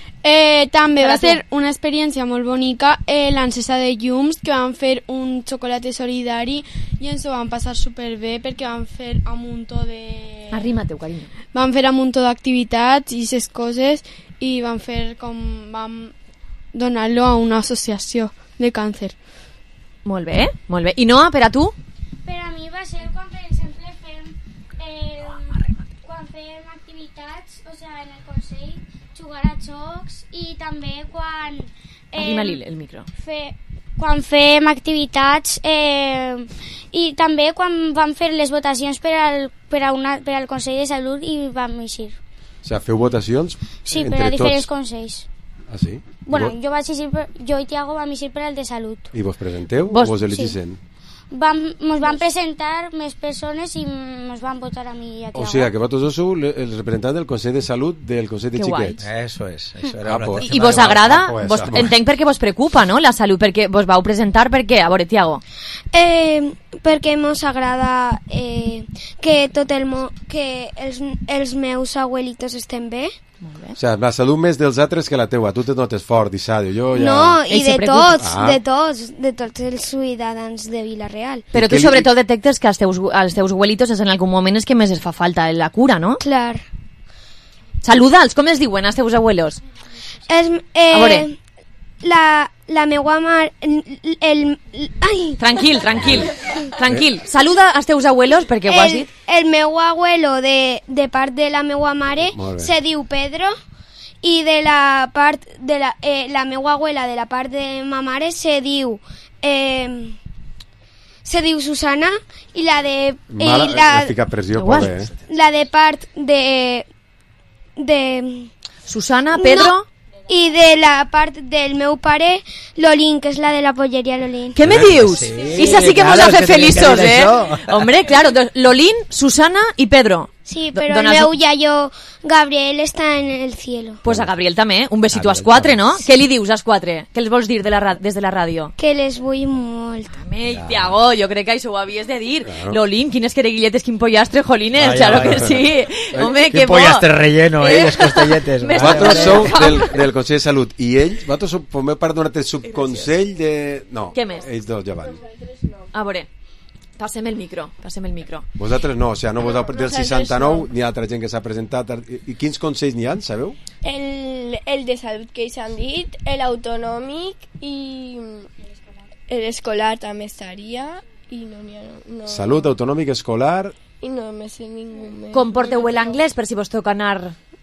Eh, també Per a va tu. ser una experiència molt bonica eh, l'encesa de llums, que van fer un xocolate solidari i ens ho van passar superbé perquè van fer un muntó de... Arrima-teu, carinyo. Van fer un muntó d'activitats i aquestes coses i van fer com... Vam donar-lo a una associació de càncer. Molt bé, molt bé. I Noa, per a tu? Per a mi va ser quan, per exemple, fem, eh, quan fem activitats, o sigui, en el Consell, jugar a jocs i també quan... Eh, Arrima-li el micro. Fe, quan fem activitats eh, i també quan vam fer les votacions per al, per, a una, per al Consell de Salut i vam eixir. O sigui, feu votacions Sí, entre per a diferents tots. consells. Ah, sí? Bueno, I, vos, jo vaig eixir, per, jo i Tiago vam eixir per al de Salut. I vos presenteu Vos- o vos sí. elegixen? Vam, ens van presentar més persones i ens van votar a mi i a O Tiago. sigui, que vosaltres dos sou le- els representants del Consell de Salut del Consell de Que guai. Xiquets. Eso es, eso era Ah, una pues. I, i vos agrada? Ah, pues, Vos, ah, pues. entenc perquè vos preocupa, no?, la salut, perquè vos vau presentar perquè... A veure, Tiago. Eh, perquè mos agrada eh, que tot el mo que els, els meus abuelitos estem bé. O sigui, la salut més dels altres que la teua. Tu te notes fort i sadio. Jo ja... No, i Ell se de preocupa. tots, Ah. de tots, de tots els ciutadans de Vila-real. Però I tu què li- sobretot detectes que als teus, als teus abuelitos és en algun moment és que més es fa falta la cura, no? Clar. Saluda'ls, com es diuen els teus abuelos? És, eh, A veure. la, la meua mare... El, el, ai, Tranquil, tranquil, tranquil. Saluda als teus abuelos, perquè ho has el, dit. el meu abuelo de, de part de la meua mare Molt bé. se diu Pedro i de la part de la, eh, la meua abuela de la part de ma mare se diu eh, se diu Susana i la de Mala, i la, has ficat pressió, Ho has- pobre, eh? la de part de de Susana, Pedro... No, i de la part del meu pare l'Olín, que és la de la polleria l'Olín. ¿Qué me dius? Sí, Isa sí que claro, mos ha es que fet tenía que feliços, dir eh? això. Hombre, claro, dos- Lolín, Susana y Pedro. Sí, Do- però el dones- meu iaio Gabriel està en el cielo. Pues a Gabriel també, un besito Gabriel als quatre, també. no? Què li dius als quatre? Què els vols dir de la, ra- des de la ràdio? Que les vull molt. També, Tiago, jo crec que això ho havies de dir. Claro. Lolín, quines quereguilletes, quin pollastre, jolines, Vaya, claro vaya. que sí. Home, Qué que bo. pollastre relleno, eh, les costelletes. Més- Vosaltres sou del, del Consell de Salut i ells, vosaltres sou, formeu part d'un altre subconsell de... No, Què més? ells dos ja van. A veure, passem el micro, passem el micro. Vosaltres no, o sigui, no, vosaltres del nosaltres seixanta-nou no. n'hi ha altra gent que s'ha presentat. I, I quins consells n'hi ha, sabeu? El, el de salut que s'han dit, el autonòmic i l'escolar també estaria i no n'hi ha... No, Salut, autonòmic, escolar... I no me sé ningú més. Com porteu l'anglès per si vos toca anar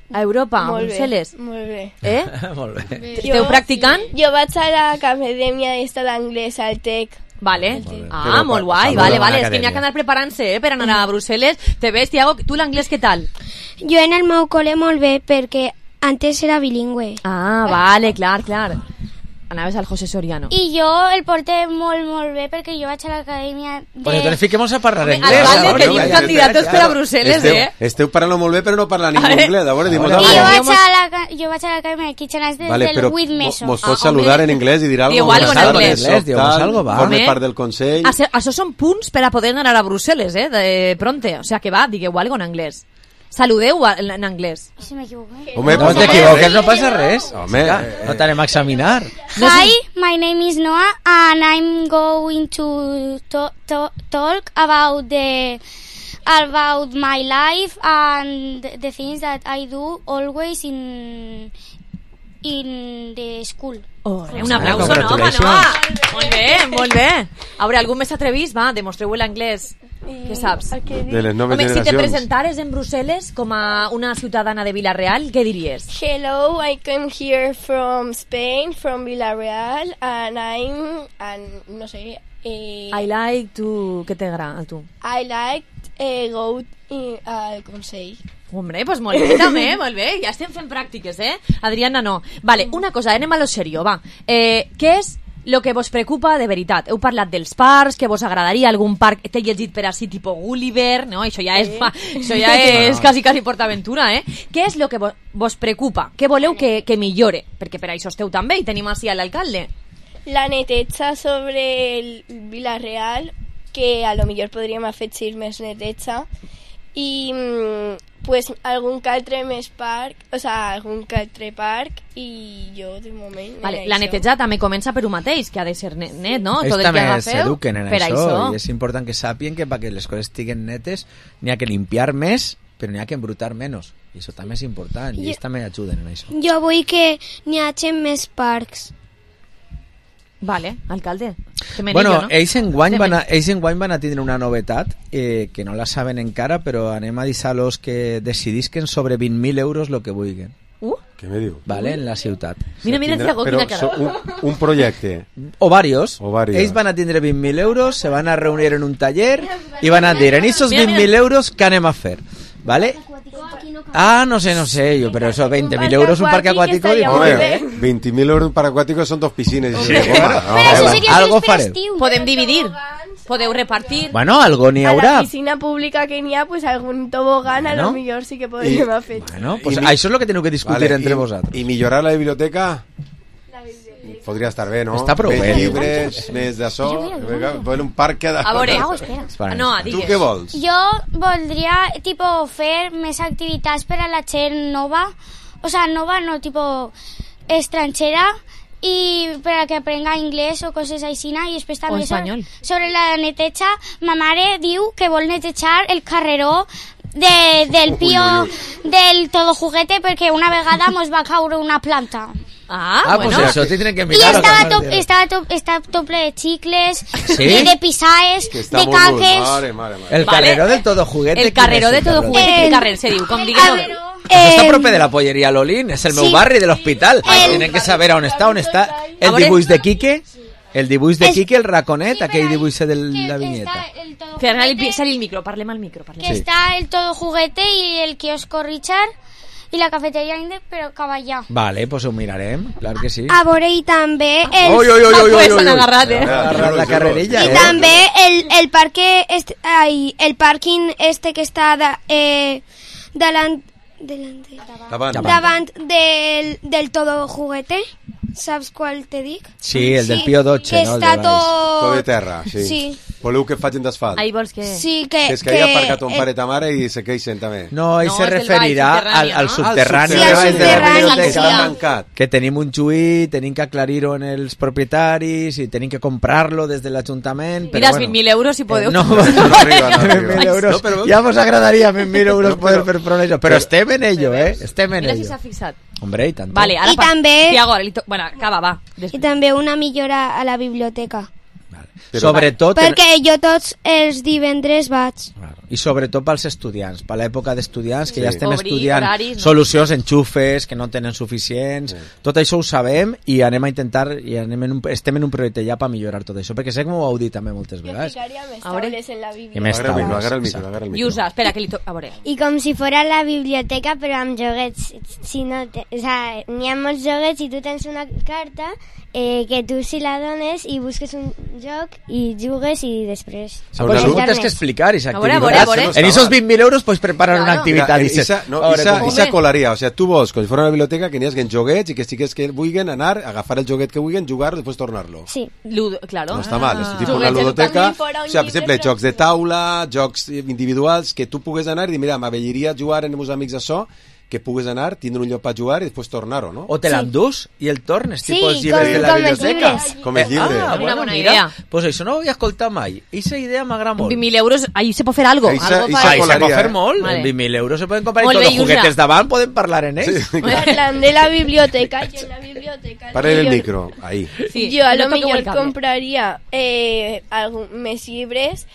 A Europa, a Molt bé, Brussel·les. molt bé. Eh? Molt bé. Esteu practicant? Jo vaig a l'acadèmia d'esta d'anglès, al TEC. Vale. Ah, Però molt pa- guai, saluda vale, a vale. És que l'acadèmia. n'hi ha que anar preparant-se, eh, per anar a Brussel·les. Te ves, Tiago, tu l'anglès què tal? Jo en el meu col·le molt bé perquè antes era bilingüe. Ah, vale, clar, clar. Anaves al José Soriano. I jo el porté molt, molt bé perquè jo vaig a l'acadèmia de... Bueno, entonces fiquemos a parlar Home, inglés. alcalde, Bueno, tenim vaya, candidatos ya, per a ya. Brussel·les, Esteu, eh? esteu parlant molt bé, però no parlant ningú anglès. A veure, dimos I jo algo. vaig a la- jo vaig a l'acadèmia de Kitchenas des Vale, del però vuit mo- mesos. mos pots saludar en anglès i dir algo. Diu algo en Buenas anglès. tardes, Diu tal, algo, va. forme Home. part del Consell. Això, això són punts per a poder anar a Brussel·les, eh? De pronte. O sea, que va, digueu algo en anglès. Saludeu en, en anglès. Si m'equivoqué. Home, no pues t'equivoques, no passa res. Home, Home, no t'anem a examinar. Hi, my name is Noah and I'm going to, to, to talk about the about my life and the, the things that I do always in in the school. Oh, un aplauso, no, home, no. Molt bé, molt bé. A veure, algú més atrevís? Va, demostreu l'anglès. Què saps? De les noves Home, si te generacions. presentares en Brussel·les com a una ciutadana de Vila-real, què diries? Hello, I came here from Spain, from Villarreal, and I'm, and no sé, eh, I like to... Què t'agrada a tu? I like eh, go in, al Consell. Hombre, pues molt bé també, molt bé. Ja estem fent pràctiques, eh? Adriana, no. Vale, una cosa, anem a lo serio, va. Eh, què és lo que vos preocupa de veritat? Heu parlat dels parcs, que vos agradaria algun parc, t'he llegit per així, tipo Gulliver, no? Això ja és, fa, això ja és quasi, quasi PortAventura, eh? Què és lo que vos, vos preocupa? Què voleu que, que millore? Perquè per això esteu també i tenim així a l'alcalde. La neteja sobre el Villarreal, que a lo millor podríem afegir més neteja, i mm, pues algun que altre més parc, o sea, algun que altre parc, i jo de moment Vale, en la això. neteja també comença per un mateix, que ha de ser net, net no? Ells Tot el que també agafeu, s'eduquen en per això, això. i és important que sàpien que perquè les coses estiguen netes n'hi ha que limpiar més, però n'hi ha que embrutar menys. I això també és important, i Jo- ells també ajuden en això. Jo vull que n'hi hagi més parcs. Vale, alcalde. Que me Bueno, digo, no? ells enguany, Deme. van a, ells enguany van a tindre una novetat eh, que no la saben encara, però anem a deixar-los que decidisquen sobre vint mil euros el que vulguin. Uh. Què me diu? Vale, en la ciutat. Mira, mira, Tindrà- Tiago, però quina cara. so- un, un projecte. O varios. O varios. Ells van a tindre vint mil euros, se van a reunir en un taller i van a dir, en aquests Mira, vint mil euros, què anem a fer? ¿Vale? Ah, no sé, no sé, yo, pero eso, veinte mil euros un parque acuático. digo, Home, ¿eh? veinte mil euros un parc aquàtic són dos piscines. Sí, I dius, bueno, home, però això home, seria Algo més fareu. festiu. Podem dividir, podeu repartir. Bueno, algo n'hi A la haurà. piscina pública que n'hi ha, pues algun tobogán, a Bueno. lo millor sí que podríem hacer. Bueno, pues I mi- això és el que teniu que discutir Vale, entre i- vosaltres. I millorar la biblioteca? Podria estar bé, no? Està prou Més bé. llibres, més d'això. Vol un parc que... A veure, Espera. no, Tu digues. què vols? Jo voldria, tipo, fer més activitats per a la gent nova, o sea, nova no, tipo, estrangera, i per a que aprenga anglès o coses així, i després també espanyol. sobre, sobre la neteja, ma mare diu que vol netejar el carreró de, del pio del todo juguete perquè una vegada mos va caure una planta. Ah, Ah, bueno. pues això tindrem que I mirar. estava tot, estava tot, estava tot ple de xicles, Sí? i de pisaes, Que està de molt dur. caques. Mare, mare, mare. El carreró del todo juguete. El quin carreró és de el todo carreró? juguete, quin carrer se diu? Com digueu. Això està a prop de la polleria Lolín, és el meu Sí. barri de l'hospital. El- Tenen que saber on està, on està A el veure. dibuix de Quique, el dibuix de És- Quique, el raconet, Sí, aquell però dibuix de que la està vinyeta. el todo Fer-ne el, juguete, sali el micro, parlem al micro. Parlem. que està el todo juguete i el kiosco Richard i la cafeteria Inde, però cap allà. Vale, pues ho mirarem, clar que sí. A veure, i també el, Ui, ui, ui, ui, pues ui, s'han ui. agarrat, eh? Agarrat la carrerilla, i eh? també el, el parque este, ai, el parking este que està de, eh, davant, davant, Davant. davant del, del todo juguete. Saps qual te dic? Sí, el del Pío dotze, que no? El està de baix. tot... Tot de terra, sí. Sí. Voleu que facin d'asfalt? Ahí vols que... Sí, que... Que és que hi ha aparcat un pare i ta mare i se queixen també. No, ell No, se és del referirà baix, al, al subterrani, subterrani, Sí, al que és de la subterrani, que biblioteca, està sí. tancat. que tenim un juí, tenim que aclarir-ho en els propietaris i tenim que comprar-lo des de l'Ajuntament. Mira, els vint mil euros si podeu. Eh, no, No arriba, no vint mil arriba. euros. No, però- Ja vos agradaria vint mil euros No, poder però- fer front a això. Però estem en ello, eh? Estem en Mira si ello. s'ha fixat. Hombre, i tant. Vale, ara I pa- també- Tiago, ara li to... Bueno, acaba, va. I Després. també una millora a la biblioteca. Sobretot... Perquè jo tots els divendres vaig. i sobretot pels estudiants, per l'època d'estudiants, que Sí. ja estem Obrir estudiant horaris, no? solucions, enxufes, que no tenen suficients, tot això ho sabem i anem a intentar, i anem en un, estem en un projecte ja per millorar tot això, perquè sé que m'ho heu dit també moltes Jo vegades. ficaria més A veure. taules en la I biblioteca. més Agarra el micro, taules. agarra el micro, agarra el micro. Iusa, espera, que li to... A veure. I com si fora la biblioteca, però amb joguets. Si no te... O sea, n'hi ha molts joguets i tu tens una carta eh, que tu si la dones i busques un joc i jugues i després... Ah, pues algú tens que explicar esa A veure, a activitat. veure, a veure. En esos vint mil euros pues preparar una Claro. activitat. Mira, dices, Isa, no, a veure Isa, com- Isa colaria, o sea, tu vols, com si fos una biblioteca, que n'hi hagi joguets i que sí que és que vulguin anar, agafar el joguet que vulguin, jugar i després tornar-lo. Sí. Ludo, claro. No està mal, és tipus Juguets, una el ludoteca, canvi fora un o sigui, per llibre, exemple, però- jocs de taula, jocs individuals, que tu pugues anar i dir, mira, m'avelliria jugar amb els meus amics això, que pugues anar, tindre un lloc per jugar i després tornar-ho, no? O te l'endús i el tornes, Sí, tipus els llibres com- de la com els biblioteca. llibres. Com els llibres. Ah, Una bueno, bona mira, idea. pues això no ho havia escoltat mai. Esa idea m'agrada molt. vint mil euros, ahí se pot fer algo. Ahí se- algo ahí fa- se Ahí se pot colaria, fer eh? molt. Vale. En vint mil euros se poden comprar Molt i bé, tots els Iusa. juguetes davant poden parlar en ells. Parlant de la biblioteca, jo en la biblioteca... Para el millor- micro, ahí. Sí, jo a no lo toqueu el millor cable. compraria eh, algun, més llibres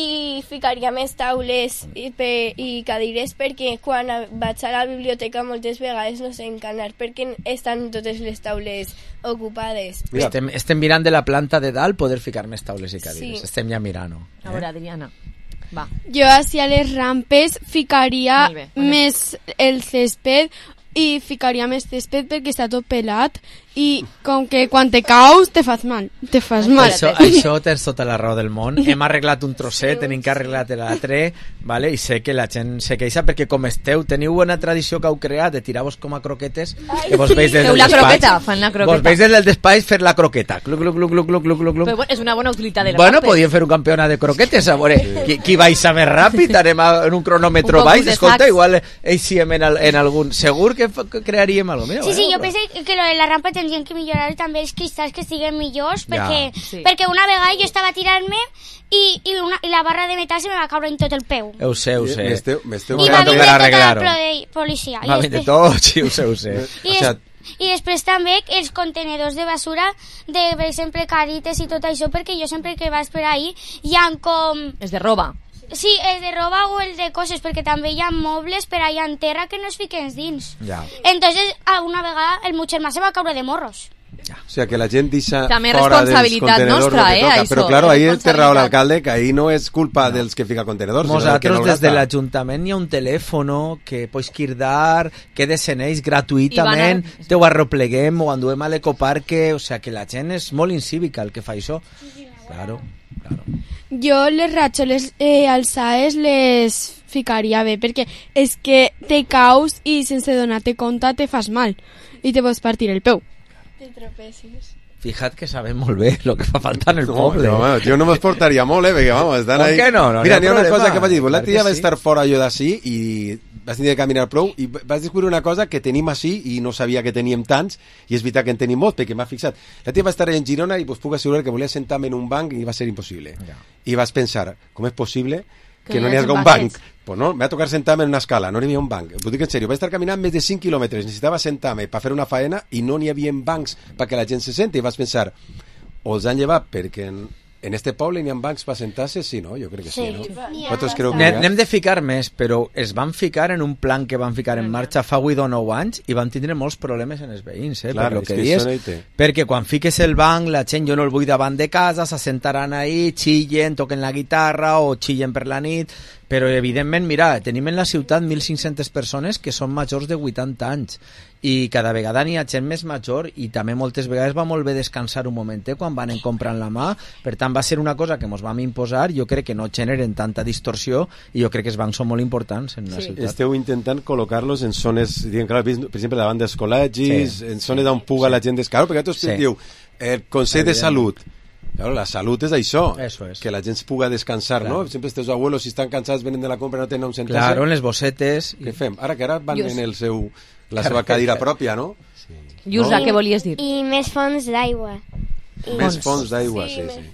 i ficaria més taules i, pe, i cadires perquè quan a- vaig a la biblioteca moltes vegades no sé encanar perquè estan totes les taules ocupades. Mira. Estem, estem mirant de la planta de dalt poder ficar més taules i cadires. Sí. Estem ja mirant-ho. A veure, Adriana. Va. Jo hacia les rampes ficaria Molt bé, molt bé. més el césped i ficaria més césped perquè està tot pelat i com que quan te caus te fas mal, te fas mal. Això, això tens tota la raó del món. Hem arreglat un trosset, tenim que arreglar l'altre, vale? I sé que la gent se queixa perquè com esteu, teniu una tradició que heu creat de tirar-vos com a croquetes, que vos veis des Feu del la despatx. croqueta, fan la croqueta. Vos veis des del despatx fer la croqueta. Gluc, gluc, gluc, gluc, gluc, gluc, gluc. Però bueno, és una bona utilitat del Bueno, rampes. podíem fer un campionat de croquetes, a veure qui, qui baixa més ràpid, anem a, en un cronòmetre Un baix, concurs de escolta, sacs. igual eixíem en, el, en algun... Segur que, fa- que crearíem alguna cosa. Sí, sí, jo penso que lo de la rampa tindrien que millorar també els cristalls que estiguen millors, Ja, perquè, sí. perquè una vegada jo estava tirant-me i, i, una, i la barra de metal se me va caure en tot el peu. Ho sé, ho sé. M'esteu m'esteu I va M'agrada vindre per tota la arreglar-ho. poli- policia. I Va vindre després- tot, sí, ho sé, ho sé. I, O sea, des, I després també els contenedors de basura de, per exemple, carites i tot això, perquè jo sempre que vaig per ahí hi ha com... És de roba. Sí, el de roba o el de coses, perquè també hi ha mobles per allà en terra que no es fiquen dins. Ja. Entonces, a una vegada el meu germà se va caure de morros. O sea, que la gent deixa També fora dels responsabilitat contenedors nostra, lo que eh, toca. això, Però claro, ahí té raó responsabilitat. l'alcalde, que ahí no és culpa dels que fica contenedors, sinó del que Nosaltres no des de gasta. l'Ajuntament hi ha un telèfono que pots cridar, que en ells gratuïtament, I van a- te ho arropleguem, ho enduem a l'ecoparque, o sea que la gent és molt incívica el que fa això. Claro, claro. Jo les ratxoles eh, alçades les ficaria bé, perquè és que te caus i sense donar-te compte te fas mal i te pots partir el peu. Te tropecis. Fijat que sabem molt bé el que fa falta en el No, poble. no, bueno, jo no me'ls portaria molt, eh, perquè, vamos, estan ¿Por ahí... qué no? No Mira, hi ha n'hi ha una problema. cosa que vaig dir, Clar l'altre que dia vaig sí. estar fora jo d'ací i vaig tenir de caminar prou i vaig descobrir una cosa que tenim així i no sabia que teníem tants, i és veritat que en tenim molts, perquè m'ha fixat. L'altre dia vaig estar en Girona i us puc assegurar que volia sentar-me en un banc i va ser impossible. Ja. I vaig pensar, com és possible Que que no no n'hi hi hagi hagi un banquets? banc? Pues no, me va tocar sentar-me en una escala, no n'hi havia un banc. Ho dic en sèrio, vaig estar caminant més de cinc quilòmetres, necessitava sentar-me per fer una faena i no n'hi havia bancs perquè la gent se senti. I vaig pensar, o els han llevat perquè en, en este poble n'hi ha bancs per sentar-se? Sí, no? Jo crec que sí, Sí. no? N'hi ha Vosaltres creu que N'hem n'hi ha? n'hem de ficar més, però es van ficar en un plan que van ficar en marxa fa vuit o nou anys i van tindre molts problemes en els veïns, eh, Clar, per lo és que que dius, això no hi té. perquè quan fiques el banc, la gent jo no el vull davant de casa, s'assentaran ahí, xillen, toquen la guitarra o xillen per la nit, però evidentment, mira, tenim en la ciutat mil cinc-centes persones que són majors de vuitanta anys i cada vegada n'hi ha gent més major i també moltes vegades va molt bé descansar un momentet quan van en comprant la mà, per tant va ser una cosa que ens vam imposar, jo crec que no generen tanta distorsió i jo crec que els bancs són molt importants en una Sí. ciutat. Esteu intentant col·locar-los en zones, diguem, clar, per exemple, davant dels col·legis, Sí. en zones on puga la gent descansar, perquè tots Sí. sí. diu, el Consell de Evident. Salut. Claro, la salut és això, Eso es. que la gent puga descansar, Claro. no? Sempre els teus abuelos, si estan cansats, venen de la compra, no tenen on sentar-se. Claro, en les bossetes. Què fem? Ara que ara van Jo- en el seu, la Claro. seva cadira pròpia, no? Llusa, No? què volies dir? I més fonts d'aigua. I- Més fonts d'aigua, sí, més sí. fonts.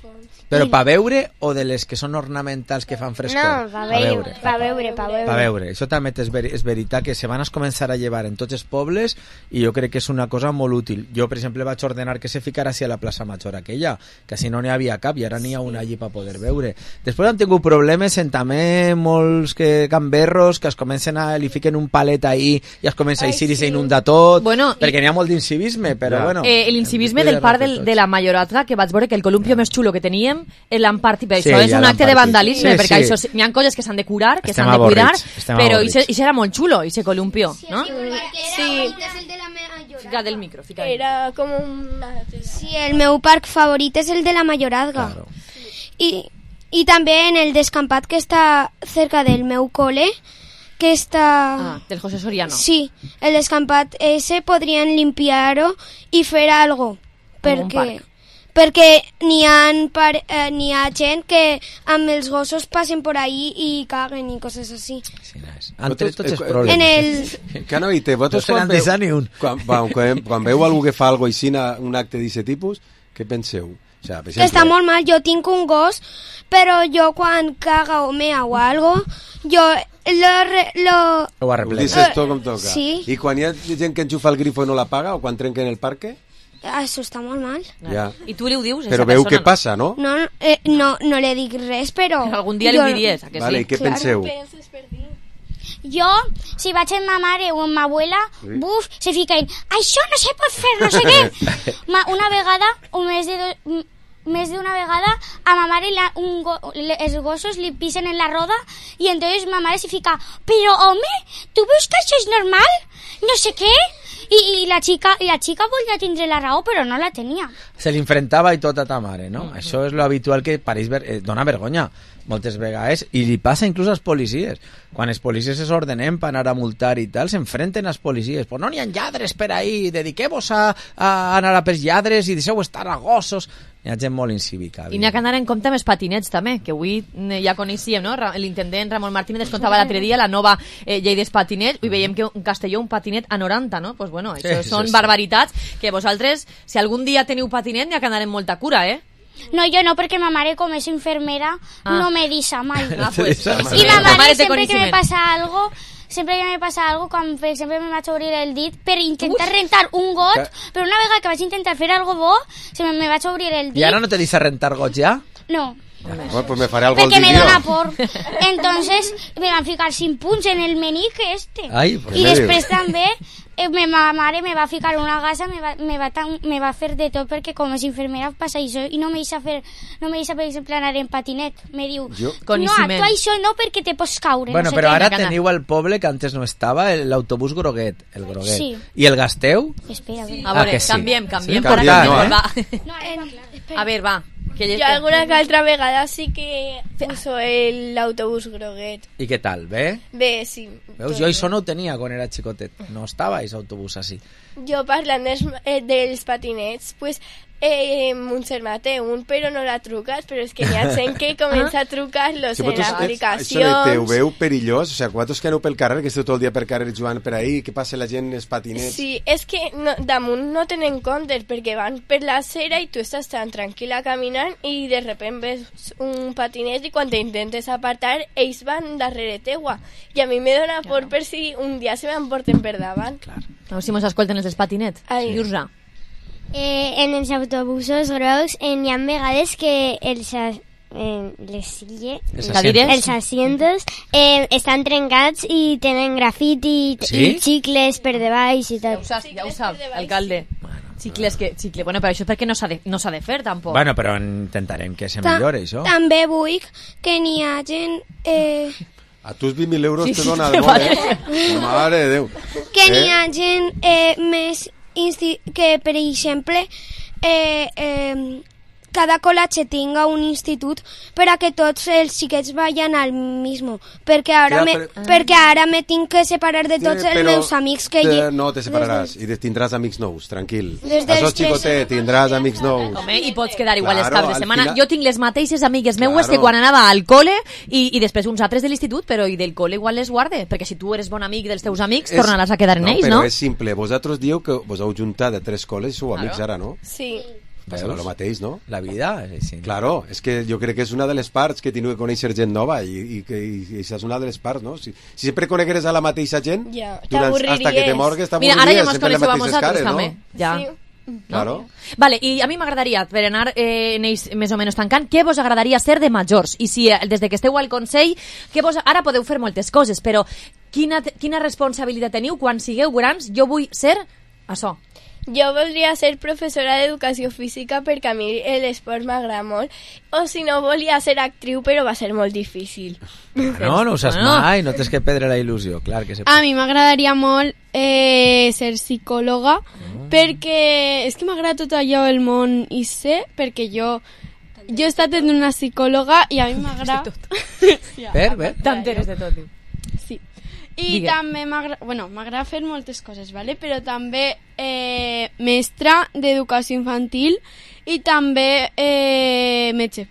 Però pa veure o de les que són ornamentals que fan frescor? No, pa veure, pa veure, pa veure. Pa veure. Això també és, ver és veritat que se van a començar a llevar en tots els pobles i jo crec que és una cosa molt útil. Jo, per exemple, vaig ordenar que se ficara a la plaça Major aquella, que si no n'hi havia cap i ara n'hi ha una allí per poder veure. Després han tingut problemes en també molts que gamberros que es comencen a... li fiquen un palet ahí i es comença a eixir i s'inunda tot, bueno, perquè n'hi ha molt d'incivisme, però bueno... Eh, L'incivisme del parc del, de la Mayorazga, que vaig veure que el columpio més xulo que teníem l'han partit, però sí, això és un acte de vandalisme, sí, perquè sí. Això, hi ha coses que s'han de curar, que s'han de cuidar, però això era molt xulo, ese columpio, ¿no? Sí. Fica del micro, fica del Era com una... Sí, el meu parc favorit és el de la Mayorazga. Claro. I, I també en el descampat que està cerca del meu cole, que està... Ah, del José Soriano. Sí, el descampat ese podrien limpiar-ho i fer algo, perquè... perquè n'hi ha, eh, n'hi ha gent que amb els gossos passen per ahí i caguen i coses així. Sí, han tret tots els problemes. En el... Que no, i te, vosaltres quan, veu, ni un. Quan, quan, quan, quan veu algú que fa algo així, un acte d'aquest tipus, què penseu? O sea, per exemple... Està molt mal, jo tinc un gos, però jo quan caga o mea o algo, jo lo... lo... Ho arreglem. Ho dices tot com toca. Sí. I quan hi ha gent que enxufa el grifo i no la paga, o quan trenquen el parque? Això està molt mal. Ja. I tu li ho dius? Però veu què passa, no? No, eh, no, no li dic res, però... Però algun dia jo... li diries, a que sí? Vale, i què claro. penseu? Jo, si vaig amb ma mare o amb ma abuela, sí. buf, se fiquen, això no se pot fer, no sé què. Ma, una vegada, o més de... Do, més d'una vegada a ma mare la, un go, els gossos li pisen en la roda i entonces ma mare se fica, però home, tu veus que això és normal? No sé què. I, i la xica i la xica volia tindre la raó, però no la tenia. Se li enfrentava i tot a ta mare, no? Mm -hmm. Això és lo habitual que pareix ver, eh, dona vergonya moltes vegades, i li passa inclús als policies. Quan els policies es ordenen per anar a multar i tal, s'enfrenten als policies. Pues no n'hi ha lladres per ahí, dediqueu-vos a, a anar a pels lladres i deixeu estar a gossos. Hi ha gent molt incívica. I n'hi ha que anar en compte amb els patinets també, que avui ja coneixíem, no? L'intendent Ramon Martínez ens contava l'altre dia la nova eh, llei dels patinets, i veiem que en Castelló un patinet a noranta, no? Pues bueno, això sí, són sí, sí. barbaritats que vosaltres, si algun dia teniu patinet, n'hi ha que anar amb molta cura, eh? No, jo no, perquè ma mare, com és infermera, ah. no me deixa mai. Ah, pues, I ma mare, mare sempre que me passa algo... Sempre que me passa algo, quan per exemple me vaig obrir el dit per intentar Uf. rentar un got, que... però una vegada que vaig intentar fer algo bo, se me, me vaig obrir el dit. I ara no te deixa rentar gots ja? No. Bueno, pues me faré algo porque me dona por. Entonces me van a ficar sin punts en el menique este. Ay, pues y després també eh, ma mare me va ficar una gasa, me va, me, va tan, me va fer de tot perquè com és infermera passa això i no me deixa fer, no me deixa per exemple anar en patinet. Me diu, jo? no, tu això no perquè te pots caure. Bueno, no sé però què. ara teniu al poble que antes no estava l'autobús groguet, el groguet. Sí. I el gasteu? Espera, a ver. A veure, ah, sí? canviem, canviem. Sí, canviem, no, eh? Va. No, eh, a ver, va. Que jo alguna que altra vegada sí que uso l'autobús groguet. I què tal, bé? Bé, sí. Veus, jo això no ho tenia quan era xicotet. No estava aquest autobús així. Jo parlant dels, eh, dels patinets, pues eh, mon germà té un, però no l'ha trucat, però és que hi ha gent que comença a trucar-los sí, en vosaltres, aplicacions. Això de, ho veu perillós? O sigui, vosaltres que aneu pel carrer, que esteu tot el dia per carrer jugant per ahí, què passa la gent els patinets? Sí, és que no, damunt no tenen compte, perquè van per la acera i tu estàs tan tranquil·la caminant i de repente ves un patinet i quan t'intentes apartar, ells van darrere teua. I a mi me dona por per si un dia se m'emporten per davant. Clar. A veure si mos escolten els del patinet. Llursa. Eh, en els autobusos grocs eh, hi ha vegades que els, eh, les silles, els asientos, els asientos eh, estan trencats i tenen grafiti sí? i xicles per debaix i tot. Ja ho saps, ja ho sap, alcalde. Xicles que, xicle. Bueno, però això és perquè no s'ha de, no s'ha de fer, tampoc. Bueno, però intentarem que se millore, això. També vull que n'hi ha gent... Eh... A tu vint mil euros sí, te sí, dona el món, eh? Mare de Déu. Que n'hi ha gent eh, més... que per exemple eh, eh, cada col·latge tinga un institut per a que tots els xiquets vayan al mismo, perquè ara, ja, me, però... perquè ara me tinc que separar de tots sí, els meus amics que te, hi... no te separaràs i tindràs amics nous, tranquil. Des a sos xicotet tindràs amics nous. Home, i pots quedar igual claro, els caps de setmana. final... Jo tinc les mateixes amigues meues claro. que quan anava al cole i, i després uns altres de l'institut, però i del cole igual les guarde, perquè si tu eres bon amic dels teus amics, és... tornaràs a quedar en no, ells, però no? és simple, vosaltres diu que vos heu juntat de tres col·les i sou amics claro. Ara, no? Sí. passa el mateix, no? La vida és així. Claro, és que jo crec que és una de les parts que tinc que conèixer gent nova i, i, que, i això és una de les parts, no? Si, si sempre conegueres a la mateixa gent, ja, durant, hasta que te morgues t'avorries. Mira, ara ja mos coneixem a vosaltres també. Ja. Sí. Claro. Vale, i a mi m'agradaria, per anar eh, en ells més o menys tancant, què vos agradaria ser de majors? I si eh, des de que esteu al Consell, que vos, ara podeu fer moltes coses, però quina, quina responsabilitat teniu quan sigueu grans? Jo vull ser això. Jo voldria ser professora d'educació física perquè a mi l'esport m'agrada molt, o si no volia ser actriu, però va ser molt difícil. No, no ho saps Bueno. mai, no tens que perdre la il·lusió, clar que sí. A mi m'agradaria molt eh, ser psicòloga, perquè és que m'agrada tot allò el món i sé, perquè jo jo he estat en una psicòloga i a mi m'agrada... Per, per. T'enteres de tot. Sí. I Digue. també m'agrada, bueno, m'agrada fer moltes coses, ¿vale? Però també eh, mestra d'educació infantil i també eh, metge.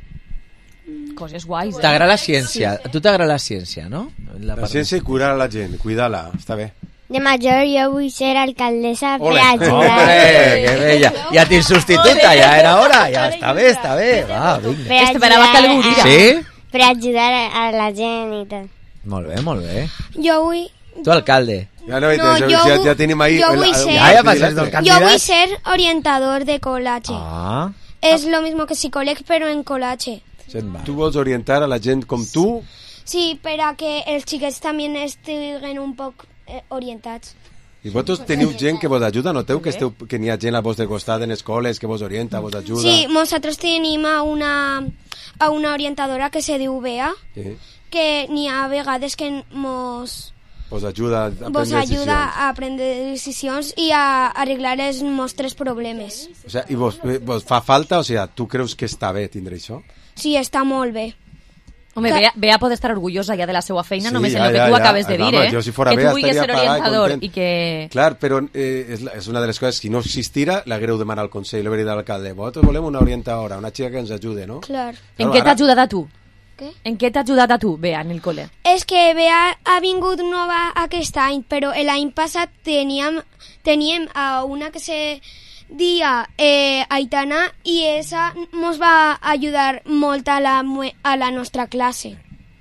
Coses guais. Eh? T'agrada la ciència, a tu t'agrada la ciència, no? La, la ciència i curar a la gent, cuidar-la, està bé. De major jo vull ser alcaldessa per Ole. ajudar. Hombre, que bella. Ja tens substituta, ja era hora. Ja està bé, està bé. Va, vinga. Per Esperava que algú ajudar, dirà. Sí? per ajudar a la gent i tot. Molt bé, molt bé. Jo vull... Tu, alcalde. Ja, no, No, ja, jo ja, vull- ja tenim ahí... jo el- vull el- ser- Ja, ja vas ser del Yo candidat. voy a ser orientador de colache. Ah, Es lo mismo que psicòleg, però en colache. se'n va. Tu vols orientar a la gent com tu? Sí, per a que els xiquets també estiguen un poc eh, orientats. I vosaltres teniu gent que vos ajuda, noteu que, esteu, que n'hi ha gent a vostre costat en escoles que vos orienta, vos ajuda? Sí, nosaltres tenim a una, a una orientadora que se diu Bea, Sí. que n'hi ha vegades que mos, Vos ajuda a prendre vos ajuda decisions. a prendre decisions i a arreglar els nostres problemes. O sea, I vos, eh, vos fa falta? O sigui, tu creus que està bé tindre això? Sí, està molt bé. Home, Bea, Bea pot estar orgullosa ja de la seva feina, Sí, només ja, en el que ja, tu ja. acabes de dir, Vamos, eh? jo si fora que Bea tu vulguis ser estaria pagat, orientador content. i que... Clar, però eh, és, la- és una de les coses, si no existira, l'haguereu demanat al Consell, l'haguereu dit a l'alcalde, vosaltres volem una orientadora, una xica que ens ajude, no? Clar. En Claro, què t'ha ara- ajudat a tu? Què? En què t'ha ajudat a tu, Bea, en el col·le? És que Bea ha vingut nova aquest any, però l'any passat teníem, teníem a una que se dia eh, Aitana i esa ens va ajudar molt a la, mue- a la nostra classe.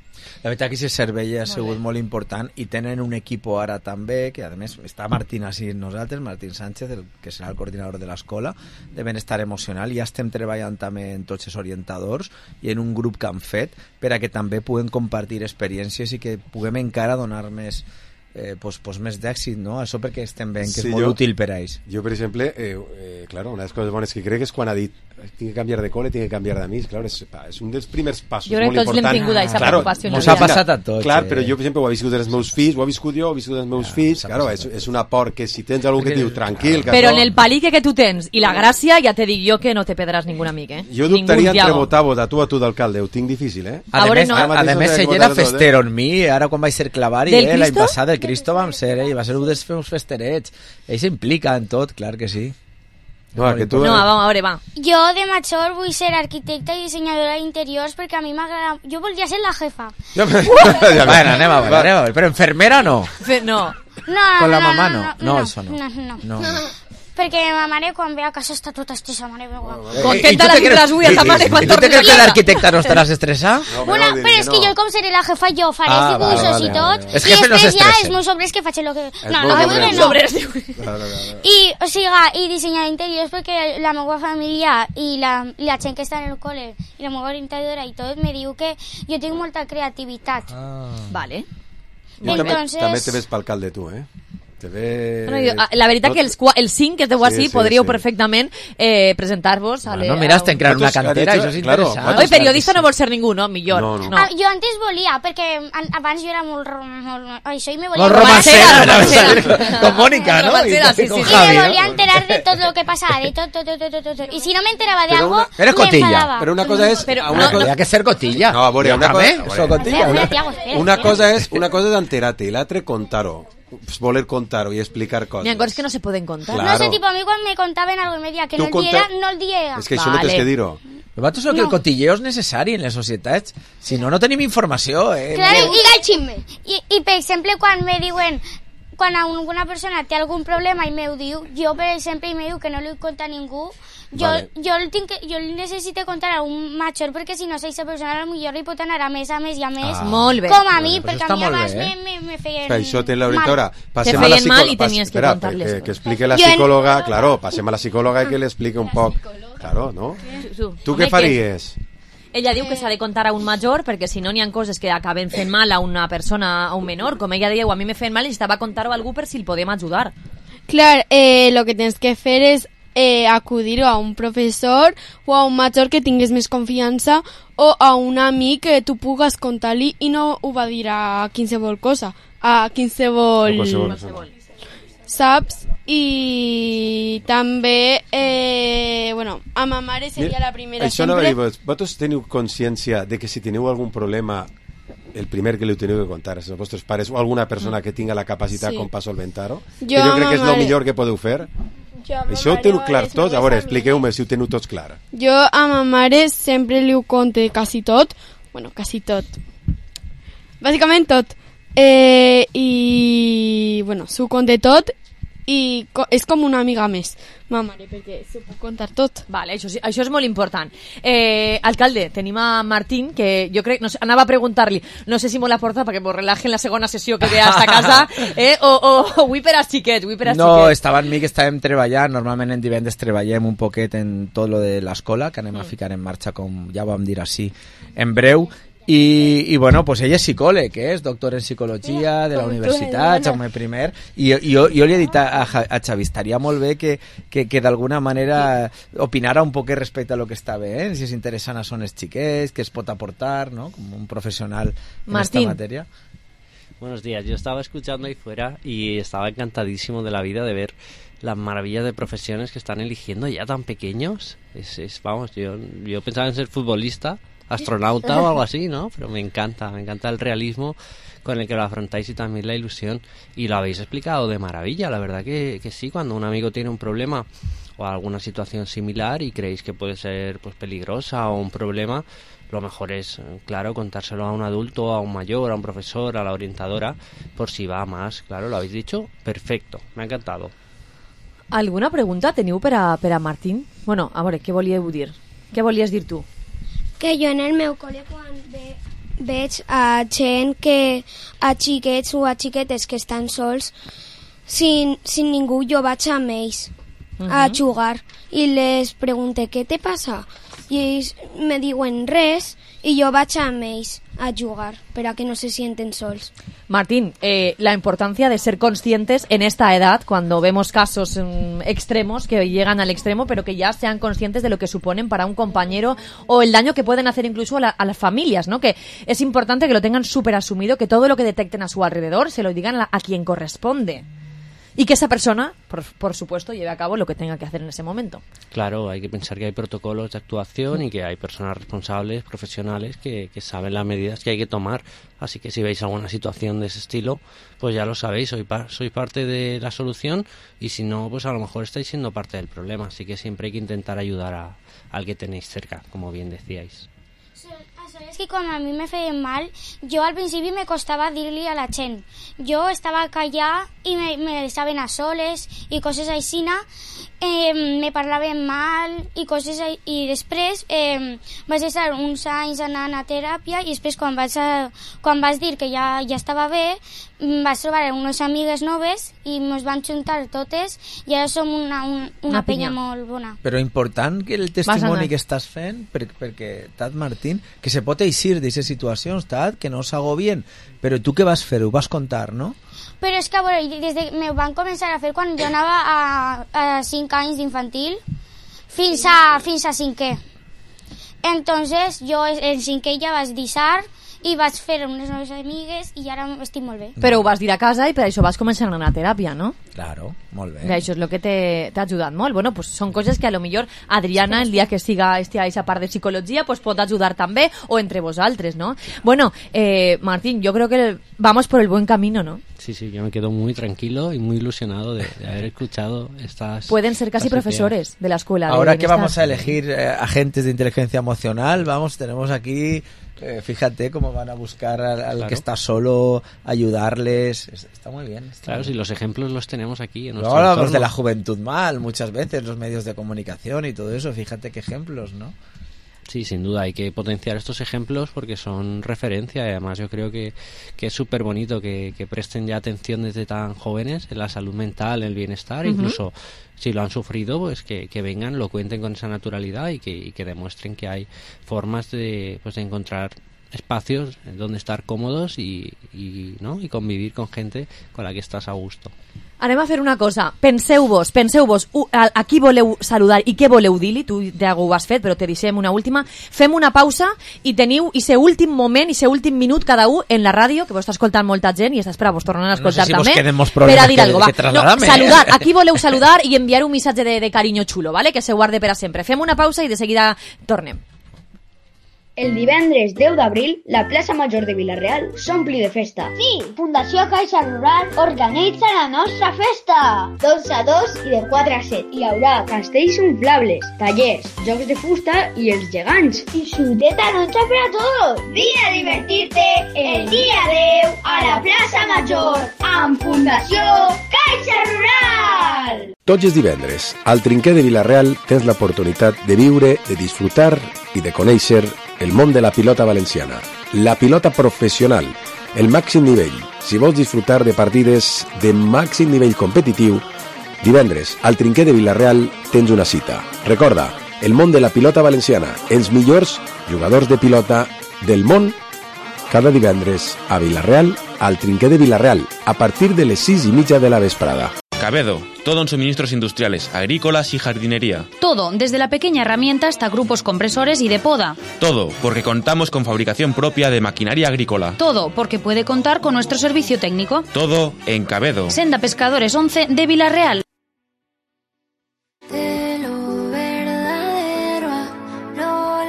La veritat que aquest servei ha sigut molt important i tenen un equip ara també, que a més està Martín així amb nosaltres, Martín Sánchez, el, que serà el coordinador de l'escola de benestar emocional, i ja estem treballant també en tots els orientadors i en un grup que han fet per a que també puguem compartir experiències i que puguem encara donar més eh, pues, pues més d'èxit, no? Això perquè estem veient que Sí, és molt jo- útil per a ells. Jo, per exemple, eh, eh, claro, una de les coses bones que crec és quan ha dit tinc que canviar de cole, tinc que canviar d'amics, claro, és, pa, és un dels primers passos Jo crec molt que tots l'hem important. tingut, aquesta Claro, preocupació. mos ha passat a tots, Clar, eh? però jo, per exemple, ho he viscut dels meus fills, ho he viscut jo, ho he viscut dels meus fills, s'ha claro, passat és, és un aport que si tens algú que et diu tranquil, que Però això- en el palique que tu tens i la gràcia, ja te dic jo que no te perdràs ningú amic, eh? Jo dubtaria Ningú entre diabo. votar-vos a tu a tu d'alcalde, ho tinc difícil, eh? A, A veure, més, no. a, a Mateix més, no sé ell com era votar tot, eh? festero en mi, ara quan vaig ser clavari, Del eh, l'any Cristo? passat el Cristo vam ser, eh, i va ser un dels meus festerets. Ell s'implica en tot, clar que sí. No, que tu... No, va, a veure, va. Jo de major vull ser arquitecta i dissenyadora d'interiors perquè a mi m'agrada... Jo voldria ser la jefa. Ja, però- Ja, bueno, anem a veure, anem a veure. Però enfermera no. Fe- No. No, Con la no, mamà no, no. no, No, això no. No, no. No, no. Perquè ma mare quan ve a casa està tota estesa, mare meva. Contenta I tu la te creus- tindràs avui a ta mare quan I tu te tornis a creus que casa. d'arquitecta no estaràs estressat? No, Bueno, no, però és que no. jo com seré la jefa, jo faré Ah, els dibuixos vale, i vale, tot, vale. Els i jefes no després ja s'estressen. els meus obres que faig el que... No, bo no, que no, obres. no. Obres, diu. Claro, claro. I, o sigui, i dissenyar interiors perquè la meva família i la, la gent que està en el col·le i la meva orientadora i tot me diu que jo tinc molta creativitat. Vale. Jo també, Entonces- també te ves pel alcalde, tu, eh? Te ve... No, jo, ah, la veritat que els, cua- els cinc que esteu Sí, així sí, podríeu sí. perfectament eh, presentar-vos a le- No, mira, a estem un- creant una Vosaltres cantera, han això és hecho- claro, interessant. vosaltres- Oi, periodista no vol ser ningú, no? Millor. No, no. Ah, jo antes volia, perquè an- abans jo era molt... ro- molt això i me volia... Molt romancera, romancera, romancera. con Mónica, ¿no? Romancera, Y sí, con sí, sí. Y Javi, me ¿no? volía a enterar de todo lo que pasaba, de todo, todo, todo, todo, todo. Y si no me enteraba de Pero algo, una- Eres me cotilla. enfadaba. Però una cosa és... Però a una no, cosa... Había que ser cotilla. No, a veure, una cosa- També, a veure. soc cotilla. Espera, una- espera, Tiago, espera, Una espera. cosa és una cosa d'enterar-te i l'altra contar-ho. Pues voler contar-ho i explicar coses. N'hi ha coses que no se poden contar. Claro. No sé, tipo, a mí cuando me contaban algo y me decía que Tu no el conta- diera, no el diera. És que això no tens Vale. que dir-ho. Vosaltres sabeu que el cotilleo és necessari en les societats. Si no, no tenim informació. Eh? Claro, y, el chisme. Y, y, por ejemplo, cuando me diuen, quan alguna persona té algun problema i m'ho diu, jo, per exemple, i me diu que no li conta a ningú, Jo, Vale. jo, el tinc, que- jo el necessito contar a un major perquè si no aquesta persona potser li pot anar a més, a més i a més. Ah. Molt bé. Com a mi, Bueno, pues perquè està a mi molt abans bé, me, eh? me, me feien Per això té la auditora. mal. Passem Te a la feien mal psicòloga. i tenies que Espera, contar-les que, coses. que explique la Jo en- psicòloga, claro, passem a la psicòloga i que li explique un poc. Claro, no? Tu, Tu home, què faries? Ella diu que s'ha de contar a un major perquè si no n'hi ha coses que acaben fent mal a una persona, a un menor. Com ella diu, a mi me feien mal i necessitava contar-ho a algú per si el podem ajudar. Clar, eh, lo que tienes que fer és eh, acudir a un professor o a un major que tingues més confiança o a un amic que tu pugues contar-li i no ho va dir a qualsevol cosa, a qualsevol... A qualsevol. Saps? I també, eh, bueno, a ma mare seria la primera Això no sempre... va dir, vosaltres teniu consciència de que si teniu algun problema el primer que li teniu que contar és als vostres pares o alguna persona que tinga la capacitat Sí. com per solventar-ho? Jo Que jo a crec ma que és el mare- millor que podeu fer. Jo a ma Això ho mare teniu o clar les tots? A meves veure, amigues. expliqueu-me si ho teniu tots clar. Jo a ma mare sempre li ho conte quasi tot, bueno, quasi tot, bàsicament tot, eh, i bueno, s'ho conte tot i co és com una amiga més, ma mare, perquè s'ho puc contar tot. Vale, això, sí, això és molt important. Eh, alcalde, tenim a Martín, que jo crec, no sé, anava a preguntar-li, no sé si me la porta perquè mos relaje en la segona sessió que ve a esta casa, eh, o, o, o avui per a xiquet, avui per a No, xiquet. estava en mi que estàvem treballant, normalment en divendres treballem un poquet en tot lo de l'escola, que anem a ficar en marxa, com ja vam dir així, en breu, i, i bueno, pues ell és psicòleg, eh? És doctor en psicologia de la Com tu, universitat, Elena. Jaume I, i jo, jo, jo li he dit a, a, Ja- a Xavi, estaria molt bé que, que, que d'alguna manera opinara un poquet respecte a lo que està bé, eh? Si és interessant són els xiquets, que es pot aportar, ¿no? Com un professional en Martín. esta materia. Buenos días, yo estaba escuchando ahí fuera y estaba encantadísimo de la vida de ver las maravillas de profesiones que están eligiendo ya tan pequeños. Es, es vamos, yo, yo pensaba en ser futbolista, astronauta o algo así, ¿no? Pero me encanta, me encanta el realismo con el que lo afrontáis y también la ilusión. Y lo habéis explicado de maravilla, la verdad que, que sí, cuando un amigo tiene un problema o alguna situación similar y creéis que puede ser pues peligrosa o un problema, lo mejor es, eh, claro, contárselo a un adulto, a un mayor, a un profesor, a la orientadora, por si va a más. Claro, lo habéis dicho, perfecto, me ha encantado. Alguna pregunta teniu per a, per a Martín? Bueno, a veure, què volíeu dir? Què volies dir tu? Que jo en el meu col·le quan ve, veig a gent que a xiquets o a xiquetes que estan sols sin, sin ningú, jo vaig amb ells a Mhm. jugar i les pregunte què te passa i ells me diuen res i jo vaig amb ells a jugar per a que no se sienten sols. Martín, eh, la importancia de ser conscientes en esta edad, cuando vemos casos mm, extremos que llegan al extremo, pero que ya sean conscientes de lo que suponen para un compañero o el daño que pueden hacer incluso a, la- a las familias, ¿no? Que es importante que lo tengan súper asumido, que todo lo que detecten a su alrededor se lo digan a, a quien corresponde. Y que esa persona, por, por supuesto, lleve a cabo lo que tenga que hacer en ese momento. Claro, hay que pensar que hay protocolos de actuación y que hay personas responsables, profesionales, que, que saben las medidas que hay que tomar. Así que si veis alguna situación de ese estilo, pues ya lo sabéis, sois, par- sois parte de la solución y si no, pues a lo mejor estáis siendo parte del problema. Así que siempre hay que intentar ayudar a, al que tenéis cerca, como bien decíais. Això és que quan a mi me feien mal, jo al principi me costava dir-li a la gent. Jo estava callar i me, me deixaven a soles i coses així, eh, me parlaven mal i coses ai- i després eh, vaig estar uns anys anant a teràpia i després quan vaig, a, quan vaig dir que ja, ja estava bé em vaig trobar unes amigues noves i ens van juntar totes i ara som una, un, una, Una penya pinya. molt bona. Però important que el anar. testimoni que estàs fent, per, perquè, Tat Martín, que se pot eixir d'aquestes situacions, Tat, que no s'agobien, però tu què vas fer? Ho vas contar, no? Però és que, a veure, des que me van començar a fer quan jo anava a, a cinc anys d'infantil fins a, fins a cinquè. Entonces, jo en cinquè ja vaig deixar i vaig fer unes noves amigues i ara estic molt bé. Però ho vas dir a casa i per això vas començar a anar a teràpia, no? Claro, molt bé. I això és el que t'he t'ha ajudat molt. Bueno, pues són coses que a lo millor Adriana, el dia que siga estia a esa part de psicologia, pues pot ajudar també, o entre vosaltres, ¿no? Bueno, eh, Martín, yo creo que vamos por el buen camino, ¿no? Sí, sí, yo me quedo muy tranquilo y muy ilusionado de, de haber escuchado estas... Pueden ser casi estas profesores ideas. de la escuela. Ahora de que vamos a elegir eh, agentes de inteligencia emocional, vamos, tenemos aquí, eh, fíjate cómo van a buscar al, al Claro. que está solo, ayudarles. Está muy bien. Está Claro, muy si bien. los ejemplos los tenemos aquí en Luego nuestro hablamos entorno. de la juventud mal, muchas veces, los medios de comunicación y todo eso. Fíjate qué ejemplos, ¿no? Sí, sin duda, hay que potenciar estos ejemplos porque son referencia y además yo creo que, que es súper bonito que, que presten ya atención desde tan jóvenes en la salud mental, en el bienestar, Ujú. incluso si lo han sufrido, pues que, que vengan, lo cuenten con esa naturalidad y que, y que demuestren que hay formas de, pues, de encontrar espacios donde estar cómodos y, y, ¿no? y convivir con gente con la que estás a gusto. Anem a fer una cosa. Penseu-vos, penseu-vos u- a, a qui voleu saludar i què voleu dir-li. Tu, Diago, ho has fet, però te deixem una última. Fem una pausa i teniu ese últim moment, ese últim minut cada un en la ràdio, que vos està escoltant molta gent i està esperant, vos tornen a No sé escoltar si vos també, queden molts per problemes a dir que- algo, va. que trasladar-me, No, saludar, eh? a qui voleu saludar i enviar un missatge de, de cariño xulo, ¿vale? Que se guarde per a sempre. Fem una pausa i de seguida tornem. El divendres deu d'abril, la plaça Major de Vila-real s'ompli de festa. Sí, Fundació Caixa Rural organitza la nostra festa. D'onze a dos i de quatre a set. Hi haurà castells inflables, tallers, jocs de fusta i els gegants. Y chuteta noche para todos. Vine a divertir-te el dia deu a la plaça Major amb Fundació Caixa Rural. Tots els divendres, al Trinquer de Vila-real tens l'oportunitat de viure, de disfrutar i de conèixer el món de la pilota valenciana. La pilota professional, el màxim nivell. Si vols disfrutar de partides de màxim nivell competitiu, divendres, al Trinquer de Vila-real tens una cita. Recorda, el món de la pilota valenciana, els millors jugadors de pilota del món, cada divendres a Vila-real, al Trinquer de Vila-real, a partir de les sis i mitja de la vesprada. Cabedo, todo en suministros industriales, agrícolas y jardinería. Todo, desde la pequeña herramienta hasta grupos compresores y de poda. Todo, porque contamos con fabricación propia de maquinaria agrícola. Todo, porque puede contar con nuestro servicio técnico. Todo en Cabedo. Senda Pescadores once de Vila-real. De lo verdadero a lo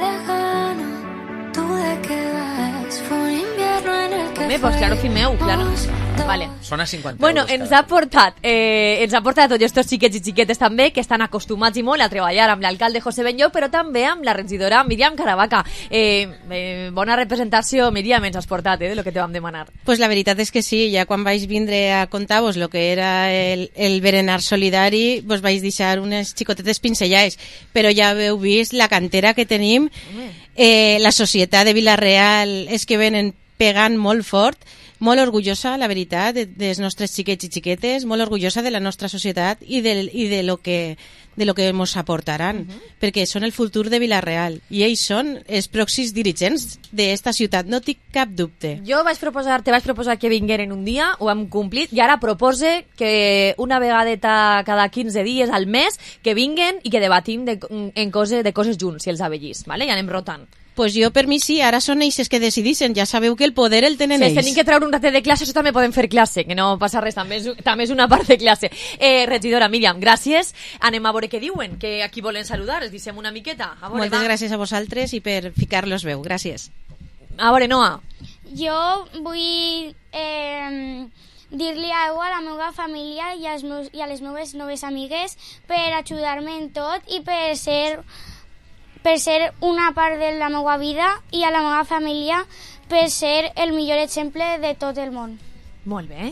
lejano, tú de qué vas, fue un invierno en el que Bé, pues claro, Fimeu, claro. Vale. Són a cinquanta Bueno, euros ens ha portat eh, ens ha portat a tots estos xiquets i xiquetes també que estan acostumats i molt a treballar amb l'alcalde José Benlló, però també amb la regidora Míriam Caravaca. Eh, eh, bona representació, Míriam, ens has portat, eh, de lo que te vam demanar. Pues la veritat és que sí, ja quan vaig vindre a contar-vos lo que era el, el berenar solidari, vos vaig deixar unes xicotetes pinzellades, però ja heu vist la cantera que tenim, eh, la societat de Vila-real és que venen pegant molt fort, molt orgullosa, la veritat, de, dels nostres xiquets i xiquetes, molt orgullosa de la nostra societat i de, i de lo que de lo que ens aportaran, uh-huh. perquè són el futur de Vila-real i ells són els pròxims dirigents d'esta ciutat, no tinc cap dubte. Jo vaig proposar, te vaig proposar que vingueren un dia, ho hem complit, i ara propose que una vegadeta cada quinze dies al mes que vinguen i que debatim de, en coses, de coses junts, si els avellís, ¿vale? I anem rotant. Pues jo per mi sí, ara són ells els que decidissin, ja sabeu que el poder el tenen si ells. Si tenim que treure un ratet de classe, això també podem fer classe, que no passa res, també és, també és una part de classe. Eh, regidora Míriam, gràcies. Anem a veure què diuen, que aquí volen saludar, els deixem una miqueta. A veure, Moltes va. gràcies a vosaltres i per ficar-los veu, gràcies. A veure, Noa. Jo vull eh, dir-li alguna a la meva família i, als meus, i a les meves noves amigues per ajudar-me en tot i per ser per ser una part de la meva vida i a la meva família per ser el millor exemple de tot el món. Molt bé.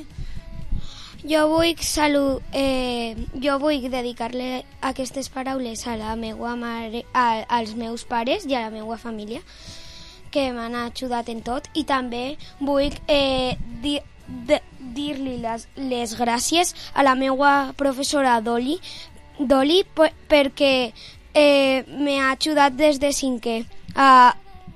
Jo vull salu eh, jo vull dedicar-li aquestes paraules a la meva mare, a, als meus pares i a la meva família que m'han ajudat en tot i també vull eh, dir de, dir-li les, les gràcies a la meva professora Doli, Doli per, perquè eh, m'ha ajudat des de cinquè a,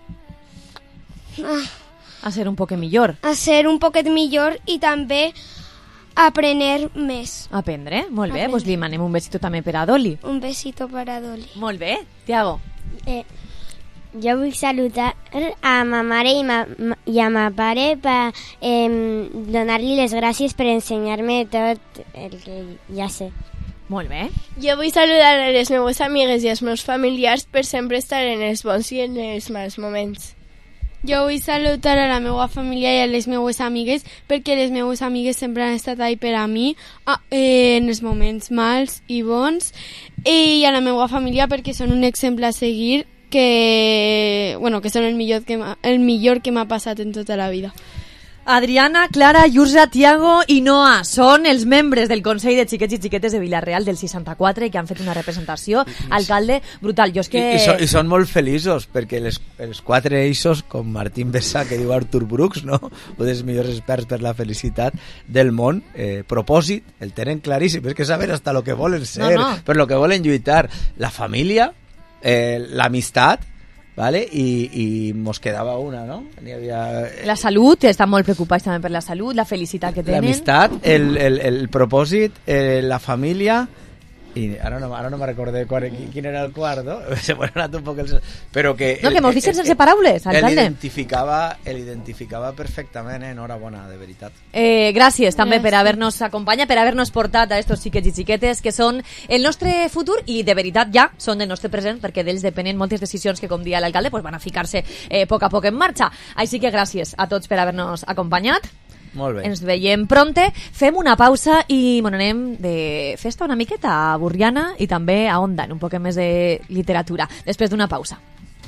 a, a ser un poc millor. A ser un poquet millor i també aprendre més. Aprendre, molt bé. Aprendre. Doncs li manem un besito també per a Doli. Un besito per a Doli. Molt bé. Tiago. Eh, jo vull saludar a ma mare i, ma, i a ma pare per eh, donar-li les gràcies per ensenyar-me tot el que ja sé. Molt bé. Jo vull saludar a les meves amigues i als meus familiars per sempre estar en els bons i en els mals moments. Jo vull saludar a la meva família i a les meues amigues, perquè les meues amigues sempre han estat ahí per a mi ah, eh, en els moments mals i bons, i a la meva família perquè són un exemple a seguir, que, bueno, que són el millor que m'ha, el millor que m'ha passat en tota la vida. Adriana, Clara, Yurza, Tiago i Noa són els membres del Consell de Xiquets i Xiquetes de Vilareal del seixanta-quatre que han fet una representació. Alcalde, brutal. Jo és que... I, i, so, i són molt feliços perquè les, els quatre eixos, com Martín Bessà, que diu Artur Brooks, no? Un dels millors experts per la felicitat del món, eh, propòsit, el tenen claríssim. És que saben hasta lo que volen ser, no, no. per lo que volen lluitar. La família, eh, l'amistat, vale? I, i mos quedava una, no? N'hi havia... La salut, estan molt preocupats també per la salut, la felicitat que tenen. L'amistat, el, el, el propòsit, eh, la família... I ara no, ara no me recordé quan, quin era el quart, no? Se m'ha anat un poc el... Però que... No, el, que mos deixen sense paraules, alcalde. L'identificava l'identificava perfectament, enhorabona, de veritat. Eh, gràcies també gràcies. per haver-nos acompanyat, per haver-nos portat a estos xiquets i xiquetes que són el nostre futur i de veritat ja són del nostre present, perquè d'ells depenen moltes decisions que, com dia l'alcalde, pues van a ficar-se eh, poc a poc en marxa. Així que gràcies a tots per haver-nos acompanyat. Molt bé. Ens veiem pronte, fem una pausa i bueno, anem de festa una miqueta a Burriana i també a Onda, en un poc més de literatura, després d'una pausa.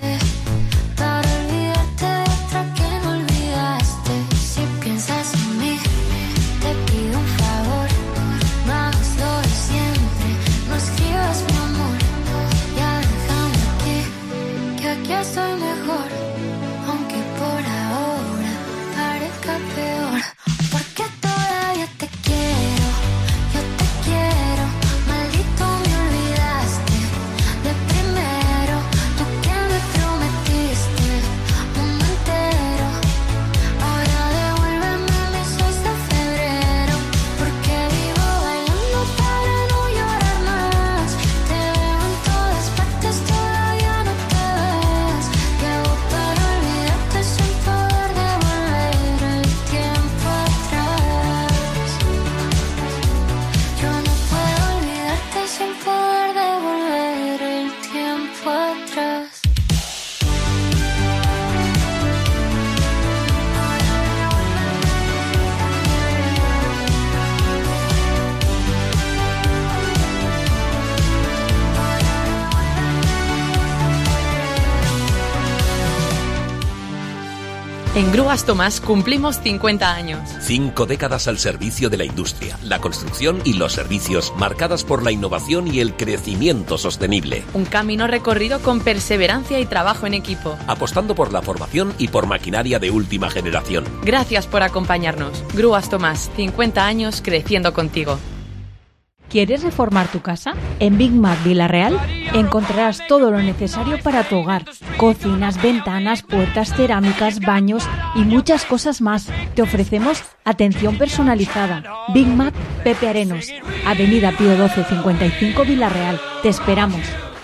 En Grúas Tomás cumplimos cincuenta años. Cinco décadas al servicio de la industria, la construcción y los servicios, marcadas por la innovación y el crecimiento sostenible. Un camino recorrido con perseverancia y trabajo en equipo. Apostando por la formación y por maquinaria de última generación. Gracias por acompañarnos. Grúas Tomás, cincuenta años creciendo contigo. ¿Quieres reformar tu casa? En Big Mac Vilareal encontrarás todo lo necesario para tu hogar. Cocinas, ventanas, puertas, cerámicas, baños y muchas cosas más. Te ofrecemos atención personalizada. Big Mac Pepe Arenos, Avenida Pío doce cincuenta y cinco Vilareal. Te esperamos.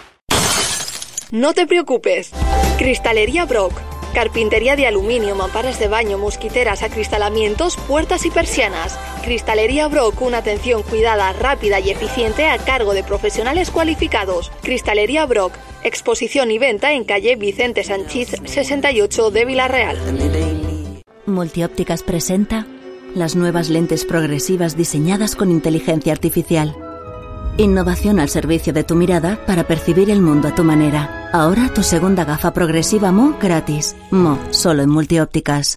No te preocupes. Cristalería Brock. Carpintería de aluminio, mamparas de baño, mosquiteras, acristalamientos, puertas y persianas. Cristalería Brock, una atención cuidada, rápida y eficiente a cargo de profesionales cualificados. Cristalería Brock, exposición y venta en calle Vicente Sanchís sesenta y ocho de Vilareal. Multiópticas presenta las nuevas lentes progresivas diseñadas con inteligencia artificial. Innovación al servicio de tu mirada para percibir el mundo a tu manera. Ahora tu segunda gafa progresiva Mo gratis. Mo, solo en Multiópticas.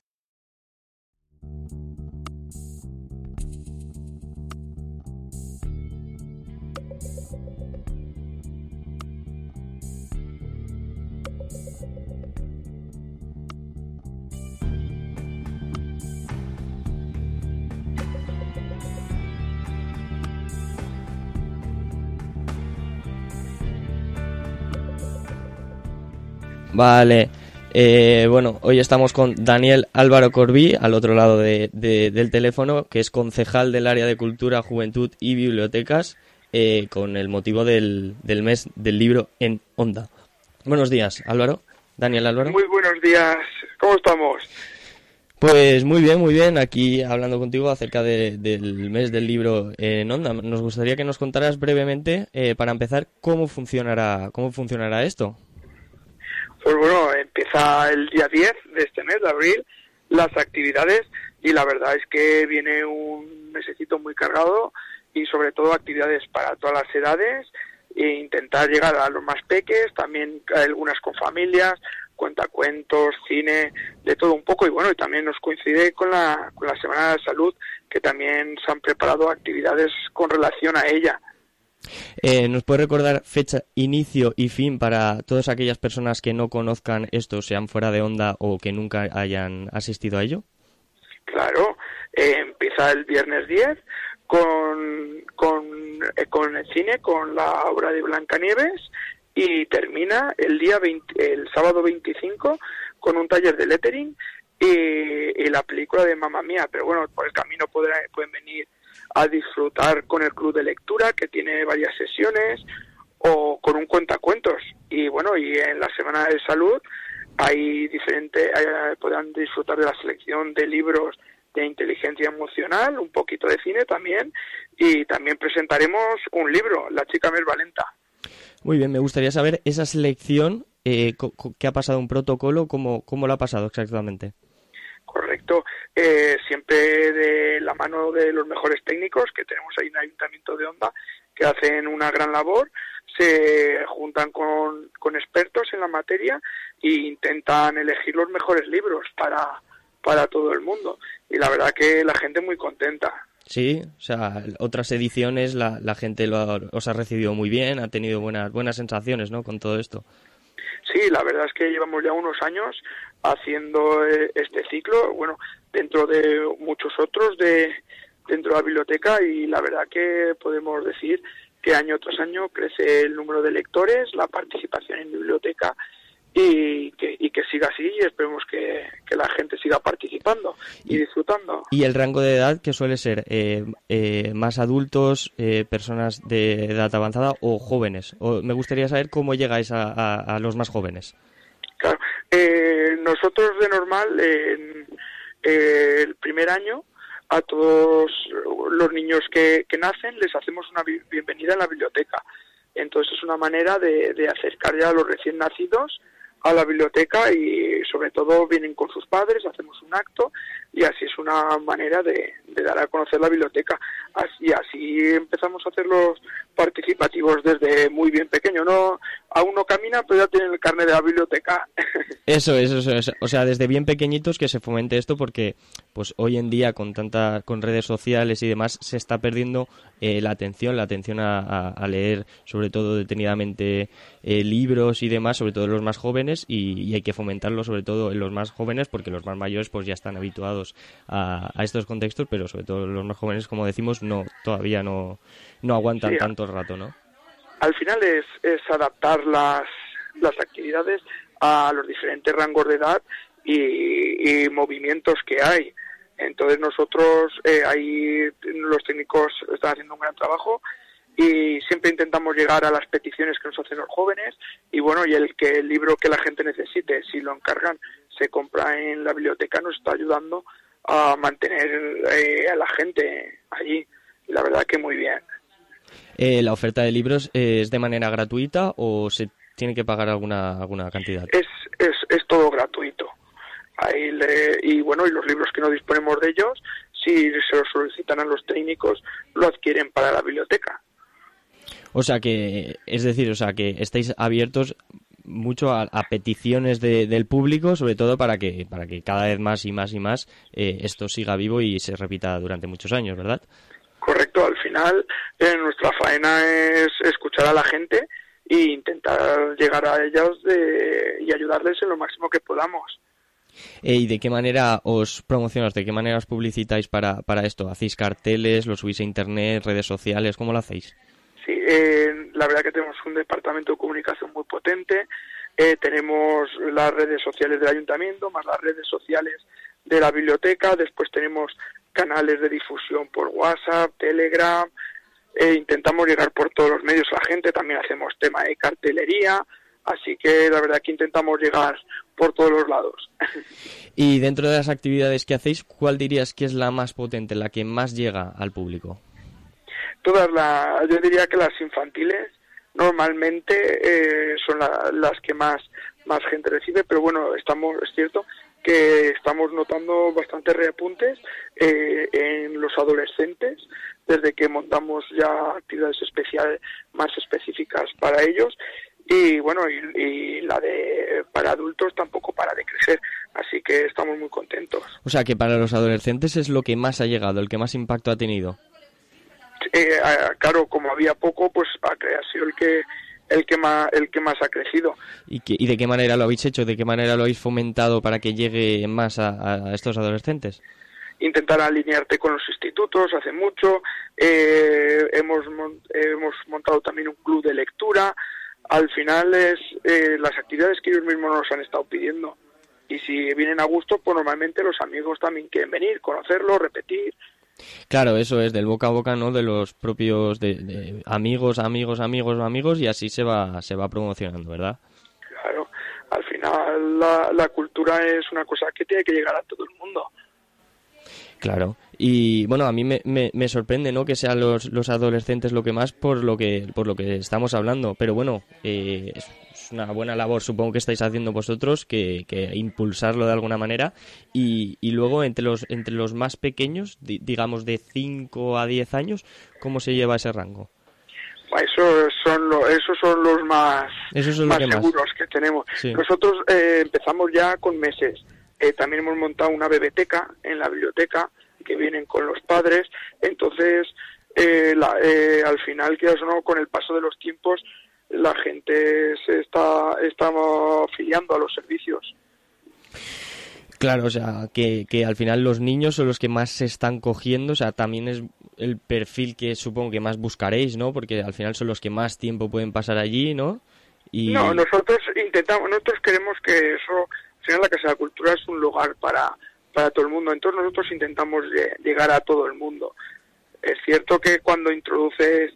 Vale, eh, bueno, hoy estamos con Daniel Álvaro Corbí, al otro lado de, de, del teléfono, que es concejal del área de Cultura, Juventud y Bibliotecas, eh, con el motivo del, del mes del libro en Onda. Buenos días, Álvaro. Daniel Álvaro. Muy buenos días, ¿cómo estamos? Pues muy bien, muy bien, aquí hablando contigo acerca de, del mes del libro en Onda. Nos gustaría que nos contaras brevemente, eh, para empezar, cómo funcionará, cómo funcionará esto. Pues bueno, empieza el día diez de este mes de abril las actividades y la verdad es que viene un mesecito muy cargado y sobre todo actividades para todas las edades e intentar llegar a los más peques, también algunas con familias, cuentacuentos, cine, de todo un poco y bueno, y también nos coincide con la, con la Semana de Salud que también se han preparado actividades con relación a ella. Eh, ¿Nos puede recordar fecha, inicio y fin para todas aquellas personas que no conozcan esto, sean fuera de onda o que nunca hayan asistido a ello? Claro, eh, empieza el viernes diez con, con, eh, con el cine, con la obra de Blancanieves y termina el día veinte, el sábado veinticinco con un taller de lettering y, y la película de Mamma Mía, pero bueno, por el camino podrán, pueden venir a disfrutar con el club de lectura que tiene varias sesiones o con un cuentacuentos y bueno, y en la Semana de Salud hay diferentes, hay, podrán disfrutar de la selección de libros de inteligencia emocional, un poquito de cine también y también presentaremos un libro, La chica más valenta. Muy bien, me gustaría saber esa selección, eh, ¿qué ha pasado? ¿Un protocolo? ¿Cómo, cómo lo ha pasado exactamente? Correcto, eh, siempre de la mano de los mejores técnicos que tenemos ahí en el Ayuntamiento de Onda que hacen una gran labor, se juntan con, con expertos en la materia e intentan elegir los mejores libros para, para todo el mundo y la verdad que la gente muy contenta. Sí, o sea, otras ediciones la, la gente lo ha, os ha recibido muy bien, ha tenido buenas buenas sensaciones, ¿no?, con todo esto. Sí, la verdad es que llevamos ya unos años haciendo este ciclo, bueno, dentro de muchos otros de dentro de la biblioteca y la verdad que podemos decir que año tras año crece el número de lectores, la participación en biblioteca y que, y que siga así y esperemos que, que la gente siga participando y disfrutando. ¿Y el rango de edad que suele ser? Eh, eh, ¿Más adultos, eh, personas de edad avanzada o jóvenes? O me gustaría saber cómo llegáis a, a, a los más jóvenes. Claro, eh, nosotros de normal en eh, el primer año a todos los niños que, que nacen les hacemos una bienvenida en la biblioteca. Entonces es una manera de, de acercar ya a los recién nacidos a la biblioteca y sobre todo vienen con sus padres, hacemos un acto y así es una manera de, de dar a conocer la biblioteca. Así, así empezamos a hacerlos participativos desde muy bien pequeño. No, aún no camina, pero ya tienen el carnet de la biblioteca. Eso, eso, eso, eso. O sea, desde bien pequeñitos que se fomente esto porque pues hoy en día con tanta, con redes sociales y demás se está perdiendo eh, la atención, la atención a, a, a leer sobre todo detenidamente eh, libros y demás, sobre todo los más jóvenes y, y hay que fomentarlo sobre todo en los más jóvenes porque los más mayores pues ya están habituados a, a estos contextos, pero sobre todo los más jóvenes, como decimos, no todavía no, no aguantan sí, tanto rato, ¿no? Al final es, es adaptar las, las actividades a los diferentes rangos de edad y, y movimientos que hay. Entonces nosotros, eh, ahí los técnicos están haciendo un gran trabajo y siempre intentamos llegar a las peticiones que nos hacen los jóvenes y bueno, y el que el libro que la gente necesite, si lo encargan, se compra en la biblioteca, nos está ayudando a mantener eh, a la gente allí. Y la verdad que muy bien. Eh, ¿La oferta de libros eh, es de manera gratuita o se tiene que pagar alguna alguna cantidad? Es es, es todo gratuito. Ahí le, y bueno, y los libros que no disponemos de ellos, si se los solicitan a los técnicos, lo adquieren para la biblioteca. O sea que, es decir, o sea que estáis abiertos mucho a, a peticiones de, del público, sobre todo para que para que cada vez más y más y más eh, esto siga vivo y se repita durante muchos años, ¿verdad? Correcto, al final eh, nuestra faena es escuchar a la gente e intentar llegar a ellos de, y ayudarles en lo máximo que podamos. Eh, ¿Y de qué manera os promocionáis? ¿De qué manera os publicitáis para, para esto? ¿Hacéis carteles? ¿Lo subís a internet? ¿Redes sociales? ¿Cómo lo hacéis? Sí, eh, la verdad que tenemos un departamento de comunicación muy potente. Eh, tenemos las redes sociales del ayuntamiento, más las redes sociales de la biblioteca. Después tenemos canales de difusión por WhatsApp, Telegram. Eh, intentamos llegar por todos los medios a la gente. También hacemos tema de cartelería. Así que la verdad que intentamos llegar por todos los lados. Y dentro de las actividades que hacéis, ¿cuál dirías que es la más potente, la que más llega al público? Todas las, yo diría que las infantiles normalmente eh, son la, las que más más gente recibe, pero bueno, estamos, es cierto que estamos notando bastantes reapuntes eh, en los adolescentes, desde que montamos ya actividades especiales más específicas para ellos, y bueno, y, y la de para adultos tampoco para de crecer, así que estamos muy contentos. O sea, que para los adolescentes es lo que más ha llegado, el que más impacto ha tenido. Eh, claro, como había poco, pues ha sido el que el que más el que más ha crecido. ¿Y, que, ¿Y de qué manera lo habéis hecho? ¿De qué manera lo habéis fomentado para que llegue más a, a estos adolescentes? Intentar alinearte con los institutos, hace mucho. Eh, hemos, hemos montado también un club de lectura. Al final es eh, las actividades que ellos mismos nos han estado pidiendo. Y si vienen a gusto, pues normalmente los amigos también quieren venir, conocerlo, repetir. Claro, eso es del boca a boca, ¿no? De los propios de, de amigos, amigos, amigos, amigos, y así se va se va promocionando, ¿verdad? Claro, al final la, la cultura es una cosa que tiene que llegar a todo el mundo. Claro, y bueno, a mí me, me, me sorprende, ¿no? Que sean los, los adolescentes lo que más por lo que por lo que estamos hablando, pero bueno, eh, es una buena labor, supongo que estáis haciendo vosotros, que, que impulsarlo de alguna manera, y, y luego entre los entre los más pequeños, di, digamos de cinco a diez años, ¿cómo se lleva ese rango? Eso son lo, esos son los más, esos son más que seguros más. que tenemos. Sí. Nosotros eh, empezamos ya con meses. Eh, también hemos montado una biblioteca en la biblioteca que vienen con los padres. Entonces, eh, la, eh, al final, quieras o no, con el paso de los tiempos, la gente se está, está afiliando a los servicios. Claro, o sea, que, que al final los niños son los que más se están cogiendo, o sea, también es el perfil que supongo que más buscaréis, ¿no? Porque al final son los que más tiempo pueden pasar allí, ¿no? Y... No, nosotros intentamos, nosotros queremos que eso, al final la Casa de la Cultura es un lugar para, para todo el mundo, entonces nosotros intentamos llegar a todo el mundo. Es cierto que cuando introduces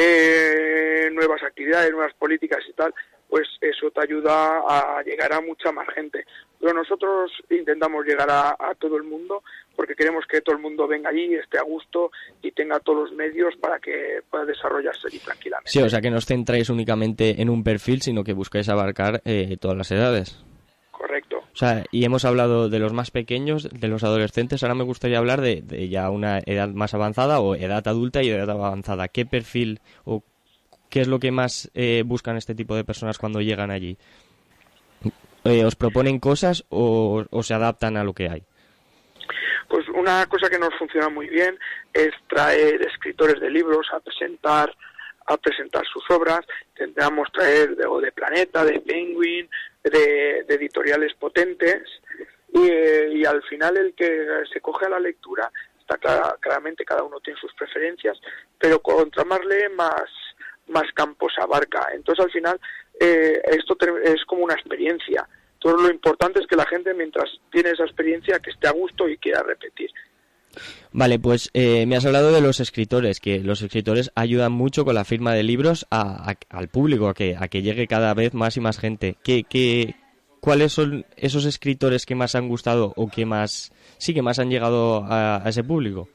eh, nuevas actividades, nuevas políticas y tal, pues eso te ayuda a llegar a mucha más gente. Pero nosotros intentamos llegar a, a todo el mundo porque queremos que todo el mundo venga allí, esté a gusto y tenga todos los medios para que pueda desarrollarse allí tranquilamente. Sí, o sea que no os centráis únicamente en un perfil, sino que buscáis abarcar eh, todas las edades. Correcto. O sea, y hemos hablado de los más pequeños, de los adolescentes, ahora me gustaría hablar de, de ya una edad más avanzada o edad adulta y edad avanzada. ¿Qué perfil o qué es lo que más eh, buscan este tipo de personas cuando llegan allí? Eh, ¿Os proponen cosas o, o se adaptan a lo que hay? Pues una cosa que nos funciona muy bien es traer escritores de libros a presentar a presentar sus obras. Intentamos traer de, o de Planeta, de Penguin, de, de editoriales potentes y, eh, y al final el que se coge a la lectura está clara, claramente cada uno tiene sus preferencias, pero contra más lee más más campos abarca. Entonces al final eh, esto es como una experiencia. Todo lo importante es que la gente, mientras tiene esa experiencia, que esté a gusto y quiera repetir. Vale, pues eh, me has hablado de los escritores, que los escritores ayudan mucho con la firma de libros a, a, al público, a que, a que llegue cada vez más y más gente. ¿Qué, qué, ¿Cuáles son esos escritores que más han gustado o que más sí que más han llegado a, a ese público?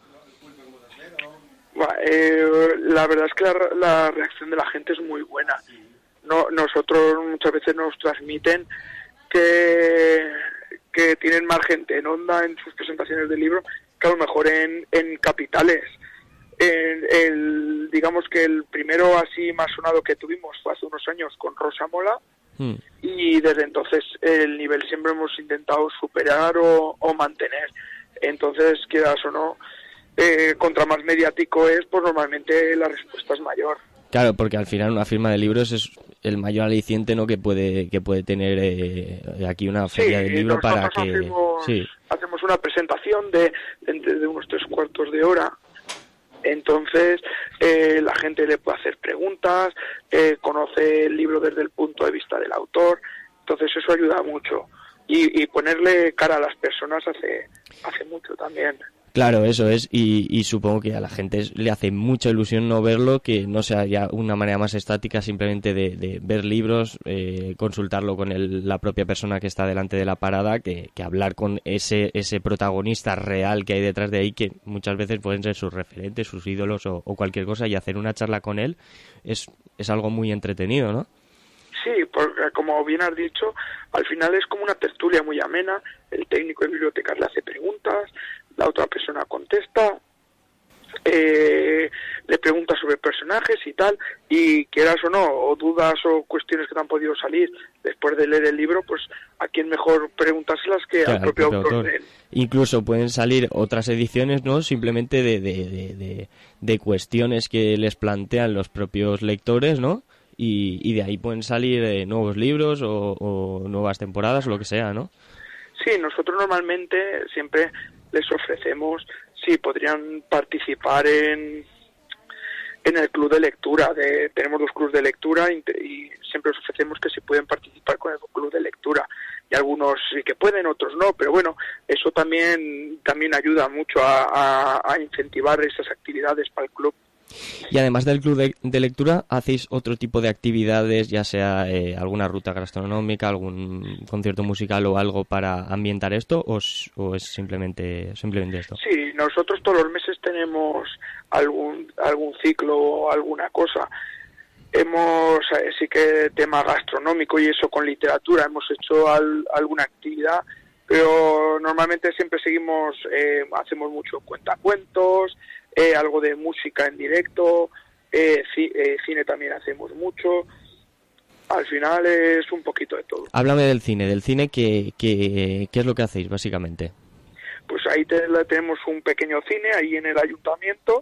Eh, la verdad es que la, la reacción de la gente es muy buena. No, nosotros muchas veces nos transmiten que, que tienen más gente en onda en sus presentaciones de libro que a lo mejor en, en capitales. En el, digamos que el primero así más sonado que tuvimos fue hace unos años con Rosa Mola, mm. y desde entonces el nivel siempre hemos intentado superar o, o mantener. Entonces, quieras o no, eh, contra más mediático es, pues normalmente la respuesta es mayor. Claro, porque al final una firma de libros es el mayor aliciente, ¿no?, que puede que puede tener eh, aquí una feria sí, de libro para que hacemos, sí. hacemos una presentación de, de, de unos tres cuartos de hora. Entonces eh, la gente le puede hacer preguntas, eh, conoce el libro desde el punto de vista del autor. Entonces eso ayuda mucho y, y ponerle cara a las personas hace hace mucho también. Claro, eso es, y, y supongo que a la gente le hace mucha ilusión no verlo, que no sea ya una manera más estática simplemente de, de ver libros, eh, consultarlo con el, la propia persona que está delante de la parada, que, que hablar con ese ese protagonista real que hay detrás de ahí, que muchas veces pueden ser sus referentes, sus ídolos o, o cualquier cosa, y hacer una charla con él es, es algo muy entretenido, ¿no? Sí, porque como bien has dicho, al final es como una tertulia muy amena, el técnico de bibliotecas le hace preguntas, la otra persona contesta, eh, le pregunta sobre personajes y tal, y quieras o no, o dudas o cuestiones que te han podido salir después de leer el libro, pues a quién mejor preguntárselas que Claro, al propio, al propio autor. autor. de él. Incluso pueden salir otras ediciones, ¿no? Simplemente de, de, de, de, de cuestiones que les plantean los propios lectores, ¿no? Y, y de ahí pueden salir eh, nuevos libros o, o nuevas temporadas o lo que sea, ¿no? Sí, nosotros normalmente siempre les ofrecemos si podrían participar en en el club de lectura. De, tenemos dos clubes de lectura y, y siempre les ofrecemos que si pueden participar con el club de lectura. Y algunos sí que pueden, otros no, pero bueno, eso también también ayuda mucho a, a, a incentivar esas actividades para el club. Y además del club de, de lectura, ¿hacéis otro tipo de actividades, ya sea eh, alguna ruta gastronómica, algún concierto musical o algo para ambientar esto, o es, o es simplemente simplemente esto? Sí, nosotros todos los meses tenemos algún algún ciclo o alguna cosa. Hemos, eh, sí que tema gastronómico y eso con literatura, hemos hecho al, alguna actividad, pero normalmente siempre seguimos, eh, hacemos mucho cuentacuentos, eh, algo de música en directo, eh, ci, eh, cine también hacemos mucho. Al final es un poquito de todo. Háblame del cine, del cine, ¿qué, qué, qué es lo que hacéis básicamente? Pues ahí te, tenemos un pequeño cine, ahí en el ayuntamiento,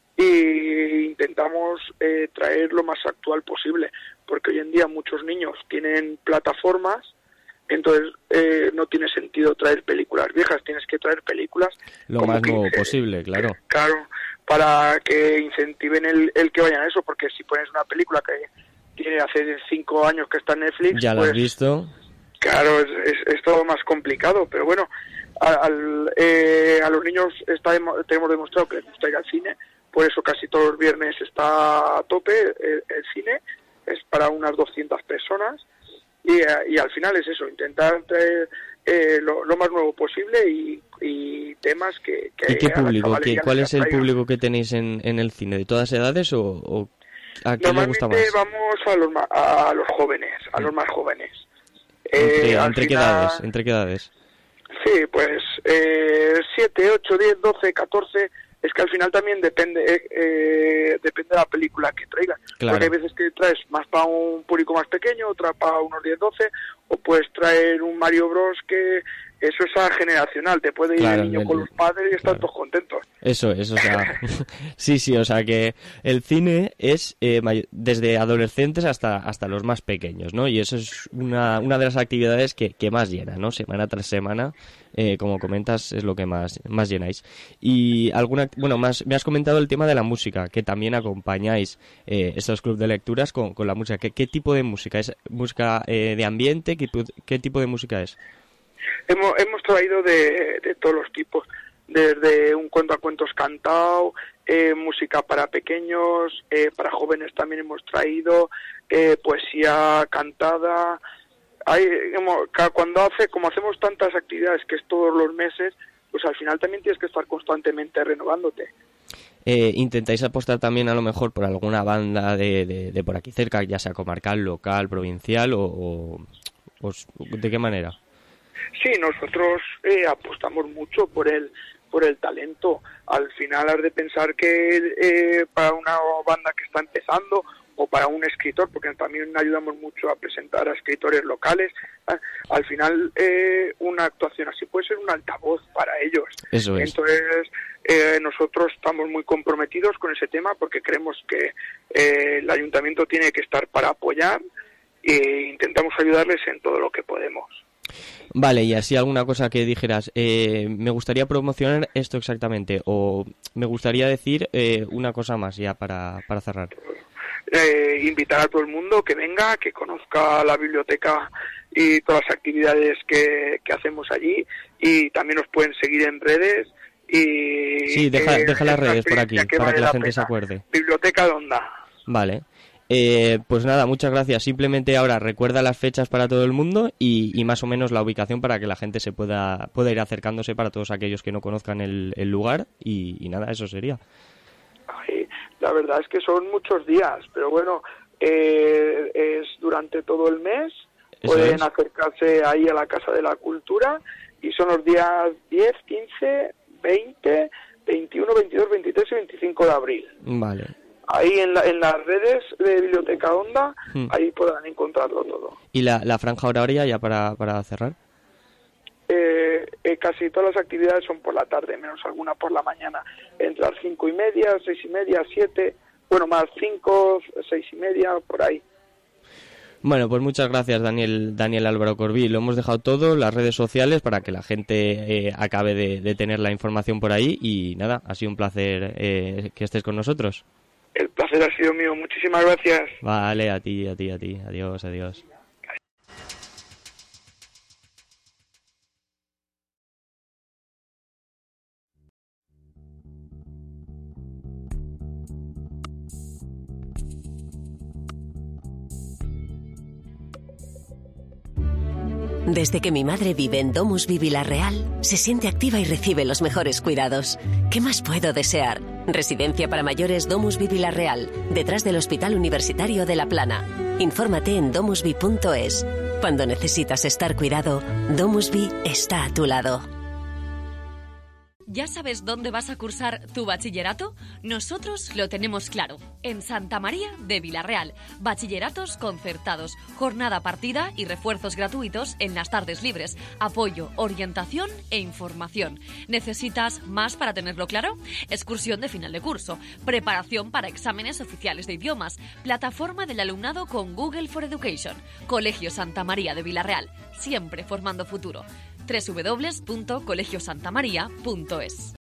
y intentamos eh, traer lo más actual posible, porque hoy en día muchos niños tienen plataformas, entonces eh, no tiene sentido traer películas viejas, tienes que traer películas Lo como más que, nuevo eh, posible, claro. Claro, para que incentiven el, el que vayan a eso, porque si pones una película que tiene hace cinco años que está en Netflix, Ya lo pues, has visto. claro, es, es, es todo más complicado, pero bueno, al, eh, a los niños está, tenemos demostrado que les gusta ir al cine, por eso casi todos los viernes está a tope el, el cine, es para unas doscientas personas, y, y al final es eso, intentar traer eh, lo, lo más nuevo posible y, y temas que... que ¿Y qué a la público? ¿Qué, chavalería ¿Cuál les es el atraigan. público que tenéis en, en el cine? ¿De todas edades o, o a quién le gusta Normalmente más? vamos a los, ma- a los jóvenes, a los más jóvenes. ¿Entre, Eh, al entre qué final- edades? ¿Entre qué edades? Sí, pues eh, siete, ocho, diez, doce, catorce, es que al final también depende eh, eh, depende de la película que traigas. Claro. Porque hay veces que traes más para un público más pequeño, otra para unos diez, doce, o puedes traer un Mario Bros que eso es a generacional, te puede ir Claro, el niño el- con los padres y están claro. todos contentos. Eso es, o sea, sí, sí, o sea que el cine es eh, may- desde adolescentes hasta hasta los más pequeños, ¿no? Y eso es una, una de las actividades que, que más llena, ¿no? Semana tras semana, eh, como comentas, es lo que más más llenáis. Y alguna, bueno, más me has comentado el tema de la música, que también acompañáis eh, estos clubes de lecturas con, con la música. ¿Qué, qué tipo de música? ¿Es música eh, de ambiente? ¿Qué, pu- ¿Qué tipo de música es? Hemos, hemos traído de, de todos los tipos, desde un cuento a cuentos cantado, eh, música para pequeños, eh, para jóvenes también hemos traído, eh, poesía cantada. Hay, hemos- ca- cuando hace, como hacemos tantas actividades que es todos los meses, pues al final también tienes que estar constantemente renovándote. Eh, ¿Intentáis apostar también a lo mejor por alguna banda de, de, de por aquí cerca, ya sea comarcal, local, provincial o, o, o s- de qué manera? Sí, nosotros eh, apostamos mucho por el por el talento. Al final has de pensar que eh, para una banda que está empezando o para un escritor, porque también ayudamos mucho a presentar a escritores locales, ¿eh? Al final eh, una actuación así puede ser un altavoz para ellos. Eso es. Entonces eh, nosotros estamos muy comprometidos con ese tema porque creemos que eh, el ayuntamiento tiene que estar para apoyar e intentamos ayudarles en todo lo que podemos. Vale, y así alguna cosa que dijeras, eh, me gustaría promocionar esto exactamente, o me gustaría decir eh, una cosa más ya para, para cerrar. Eh, invitar a todo el mundo que venga, que conozca la biblioteca y todas las actividades que, que hacemos allí, y también nos pueden seguir en redes. Y Sí, deja, eh, deja las es una redes por aquí, experiencia que para vale que la la gente se pena. acuerde. Biblioteca de Onda. Vale. Eh, pues nada, muchas gracias. Simplemente ahora recuerda las fechas para todo el mundo y, y más o menos la ubicación para que la gente se pueda, pueda ir acercándose para todos aquellos que no conozcan el, el lugar y, y nada, eso sería. Ay, la verdad es que son muchos días, pero bueno, eh, es durante durante todo el mes. Eso Pueden es. acercarse ahí a la Casa de la Cultura y son los días diez, quince, veinte, veintiuno, veintidós, veintitrés y veinticinco de abril. Vale. Ahí en, la, en las redes de Biblioteca Onda, Hmm. ahí podrán encontrarlo todo. ¿Y la, la franja horaria ya para, para cerrar? Eh, eh, casi todas las actividades son por la tarde, menos alguna por la mañana. Entre las cinco y media, seis y media, siete, bueno, más cinco, seis y media, por ahí. Bueno, pues muchas gracias, Daniel Daniel Álvaro Corbí. Lo hemos dejado todo, las redes sociales, para que la gente eh, acabe de, de tener la información por ahí. Y nada, ha sido un placer eh, que estés con nosotros. El placer ha sido mío. Muchísimas gracias. Vale, a ti, a ti, a ti. Adiós, adiós. Desde que mi madre vive en Domusvi Vilarreal, se siente activa y recibe los mejores cuidados. ¿Qué más puedo desear? Residencia para mayores Domusvi Vilarreal, detrás del Hospital Universitario de La Plana. Infórmate en domusvi punto es. Cuando necesitas estar cuidado, Domusvi está a tu lado. ¿Ya sabes dónde vas a cursar tu bachillerato? Nosotros lo tenemos claro. En Santa María de Vilarreal. Bachilleratos concertados, jornada partida y refuerzos gratuitos en las tardes libres. Apoyo, orientación e información. ¿Necesitas más para tenerlo claro? Excursión de final de curso. Preparación para exámenes oficiales de idiomas. Plataforma del alumnado con Google for Education. Colegio Santa María de Vilarreal. Siempre formando futuro. doble u doble u doble u punto colegio santa maría punto es.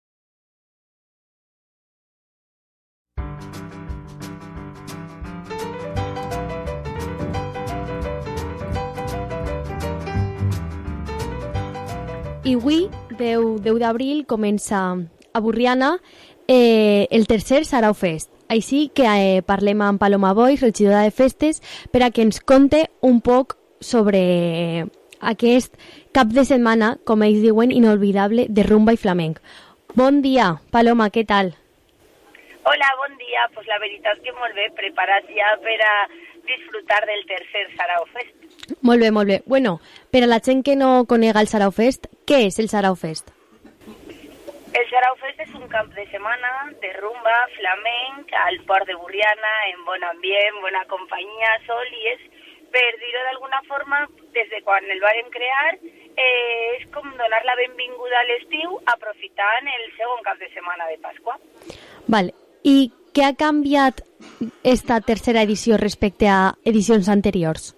I avui, deu d'abril, comença a Borriana eh, el tercer Sarau Fest. Així que eh, parlem amb Paloma Boix, regidora de festes, per a que ens conte un poc sobre aquest cap de setmana, com ells diuen, inolvidable de rumba i flamenc. Bon dia, Paloma, què tal? Hola, bon dia. Pues la veritat que molt bé, preparats ja per a disfrutar del tercer Sarau Fest. Molt bé, molt bé. Bueno, per a la gent que no conega el Sarau Fest, què és el Sarau Fest? El Sarau Fest és un cap de setmana de rumba, flamenc, al port de Borriana, en bon ambient, bona companyia, sol, i és, per dir-ho d'alguna forma, des de quan el vàrem crear, eh, és com donar la benvinguda a l'estiu aprofitant el segon cap de setmana de Pasqua. Vale. I què ha canviat esta tercera edició respecte a edicions anteriors?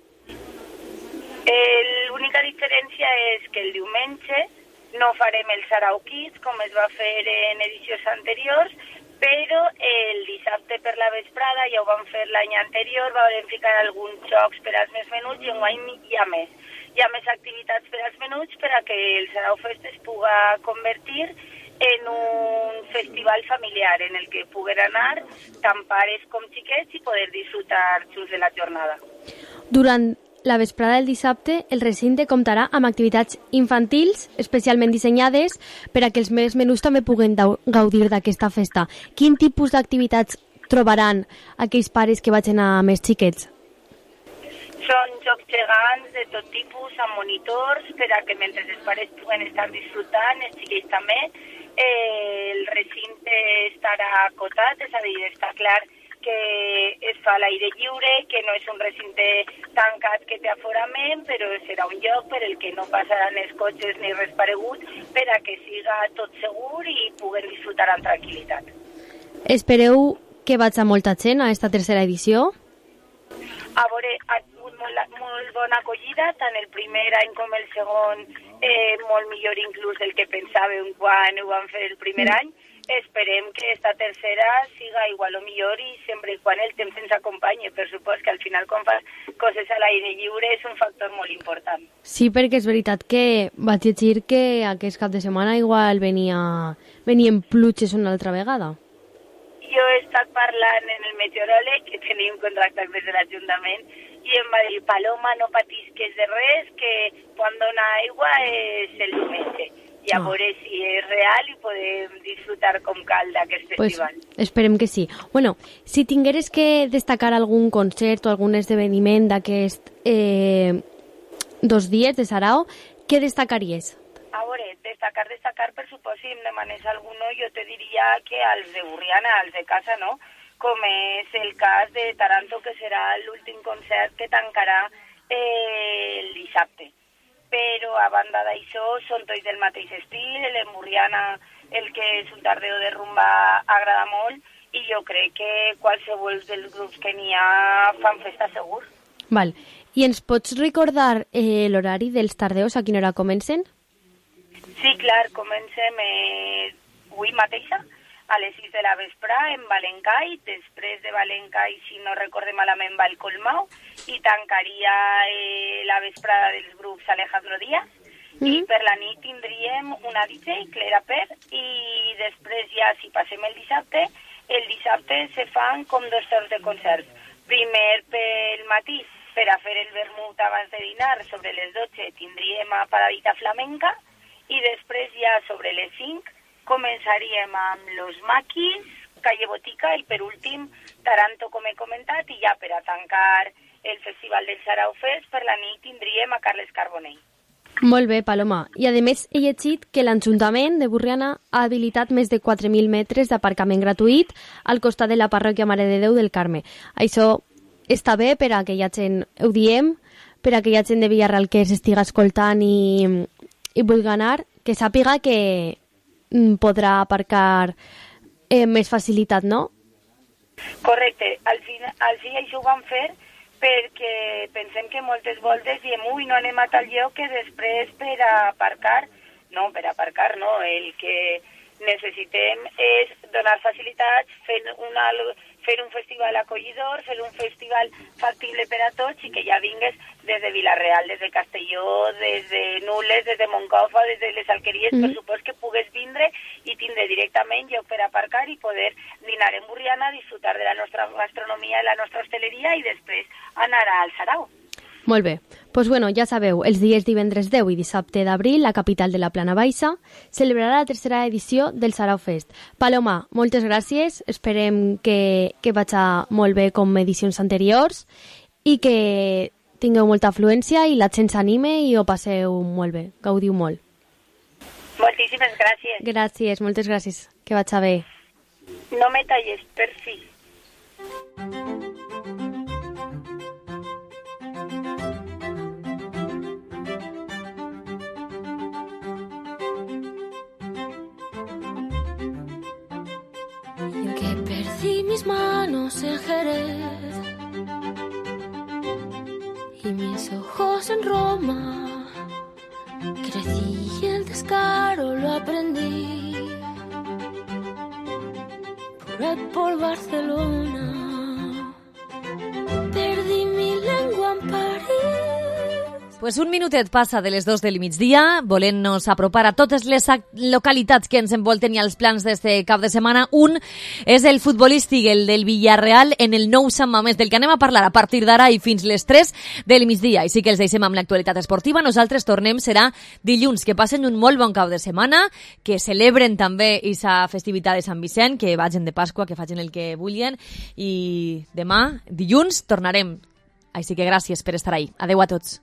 L'única diferència és que el diumenge no farem el Sarau Kids com es va fer en edicions anteriors, però el dissabte per la vesprada, ja ho vam fer l'any anterior, vam ficar alguns jocs per als més menuts i enguany hi ha més. Hi ha més activitats per als menuts per a que el Sarau Fest es puga convertir en un festival familiar en el que puguen anar tant pares com xiquets i poder disfrutar junts de la jornada. Durant la vesprada del dissabte, el recinte comptarà amb activitats infantils especialment dissenyades per a que els més menuts també puguen gaudir d'aquesta festa. Quin tipus d'activitats trobaran aquells pares que vagin a més xiquets? Són jocs gegants de tot tipus, amb monitors, per a que mentre els pares puguen estar disfrutant, els xiquets també. Eh, el recinte estarà acotat, és a dir, està clar que es fa a l'aire lliure, que no és un recinte tancat que té aforament, però serà un lloc per el que no passaran els cotxes ni res paregut, per a que siga tot segur i puguen disfrutar amb tranquil·litat. Espereu que vaig a molta gent a esta tercera edició? A veure, ha tingut molt, molt bona acollida, tant el primer any com el segon, eh, molt millor inclús del que pensàvem quan ho vam fer el primer any. Esperem que esta tercera siga igual o millor i sempre i quan el temps ens acompanyi. Per supost que al final quan fas coses a l'aire lliure és un factor molt important. Sí, perquè és veritat que vaig llegir que aquest cap de setmana igual venia, venien pluges una altra vegada. Jo he estat parlant en el meteoròleg, que tenim contractat des de l'Ajuntament, i em va dir, Paloma, no patisques de res, que quan dona aigua és el diumenge. i a veure si és real i podem disfrutar com cal d'aquest Pues festival. esperem que sí. Bueno, si tingueres que destacar algun concert o algun esdeveniment d'aquest eh, dos dies de Sarao, què destacaries? A veure, destacar, destacar, per supost, si em demanes alguno, jo te diria que als de Burriana, als de casa, no? Com és el cas de Taranto, que serà l'últim concert que tancarà eh, el dissabte. Però a banda d'això són tots del mateix estil, el Burriana, el que és un tardeo de rumba, agrada molt, i jo crec que qualsevol dels grups que n'hi ha fan festa segur. Val. I ens pots recordar eh, l'horari dels tardeos, a quina hora comencen? Sí, clar, comencem eh, avui mateixa, a les sis de la vesprà, en Valencai. Després de Valencai, si no recorde malament, va el Colmau, i tancaria eh, la vesprada dels grups Alejandro Díaz. Mm -hmm. I per la nit tindríem una D J, Clara Per, i després ja, si passem el dissabte, el dissabte se fan com dos torns de concerts. Primer pel matí, per a fer el vermut abans de dinar, sobre les dotze tindríem a Paradita Flamenca, i després ja sobre les cinc començaríem amb Los Maquis, Calle Botica, i per últim Taranto, com he comentat, i ja per a tancar el Festival del Sarao Fest, per la nit tindríem a Carles Carbonell. Molt bé, Paloma. I a més he llegit que l'Ajuntament de Burriana ha habilitat més de quatre mil metres d'aparcament gratuït al costat de la parròquia Mare de Déu del Carme. Això està bé per a que hi ha gent, ho diem, per a que hi ha gent de Villarreal que s'estiga escoltant i, i vulgui anar, que sàpiga que podrà aparcar eh, més facilitat, no? Correcte. Al fi, al fi això ho vam fer perquè pensem que moltes voltes diem ui, no anem a tal lloc, que després per a aparcar, no, per a aparcar no, el que necessitem és donar facilitats, fer, una, fer un festival acollidor, fer un festival factible per a tots i que ja vingues des de Vila-real, des de Castelló, des de Nules, des de Moncofa, des de les Alqueries, mm-hmm. per supòs que pugues vindre i tindre directament lloc per aparcar i poder dinar en Burriana, disfrutar de la nostra gastronomia, la nostra hostaleria i després anar al Sarao. Molt bé. Doncs pues bueno, ja sabeu, els dies divendres deu i dissabte d'abril, la capital de la Plana Baixa, celebrarà la tercera edició del Sarao Fest. Paloma, moltes gràcies. Esperem que, que vagi molt bé com edicions anteriors i que tingueu molta afluència i la gent s'anime i ho passeu molt bé. Gaudiu molt. Moltíssimes gràcies. Gràcies, moltes gràcies. Que vagi bé. No me talles, per fi. Mis manos en Jerez y mis ojos en Roma. Crecí y el descaro lo aprendí por ahí por Barcelona. Perdí mi lengua en París. Pues un minutet passa de les dos del migdia, volent-nos apropar a totes les localitats que ens envolten i als plans d'este cap de setmana. Un és el futbolístic, el del Villarreal, en el nou Sant Mamés, del que anem a parlar a partir d'ara i fins les tres del migdia. I sí que els deixem amb l'actualitat esportiva. Nosaltres tornem, serà dilluns. Que passen un molt bon cap de setmana, que celebren també aquesta festivitat de Sant Vicent, que vagin de Pasqua, que facin el que vulguin. I demà, dilluns, tornarem. Així que gràcies per estar ahí. Adeu a tots.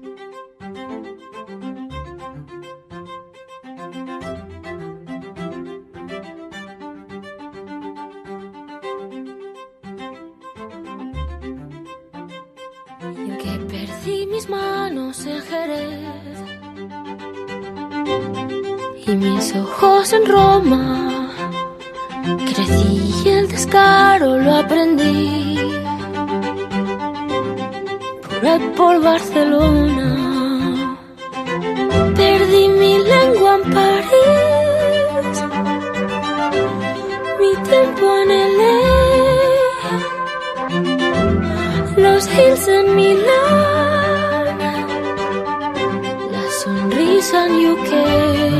Mis manos en Jerez y mis ojos en Roma. Crecí y el descaro lo aprendí por ahí por Barcelona. Perdí mi lengua en París.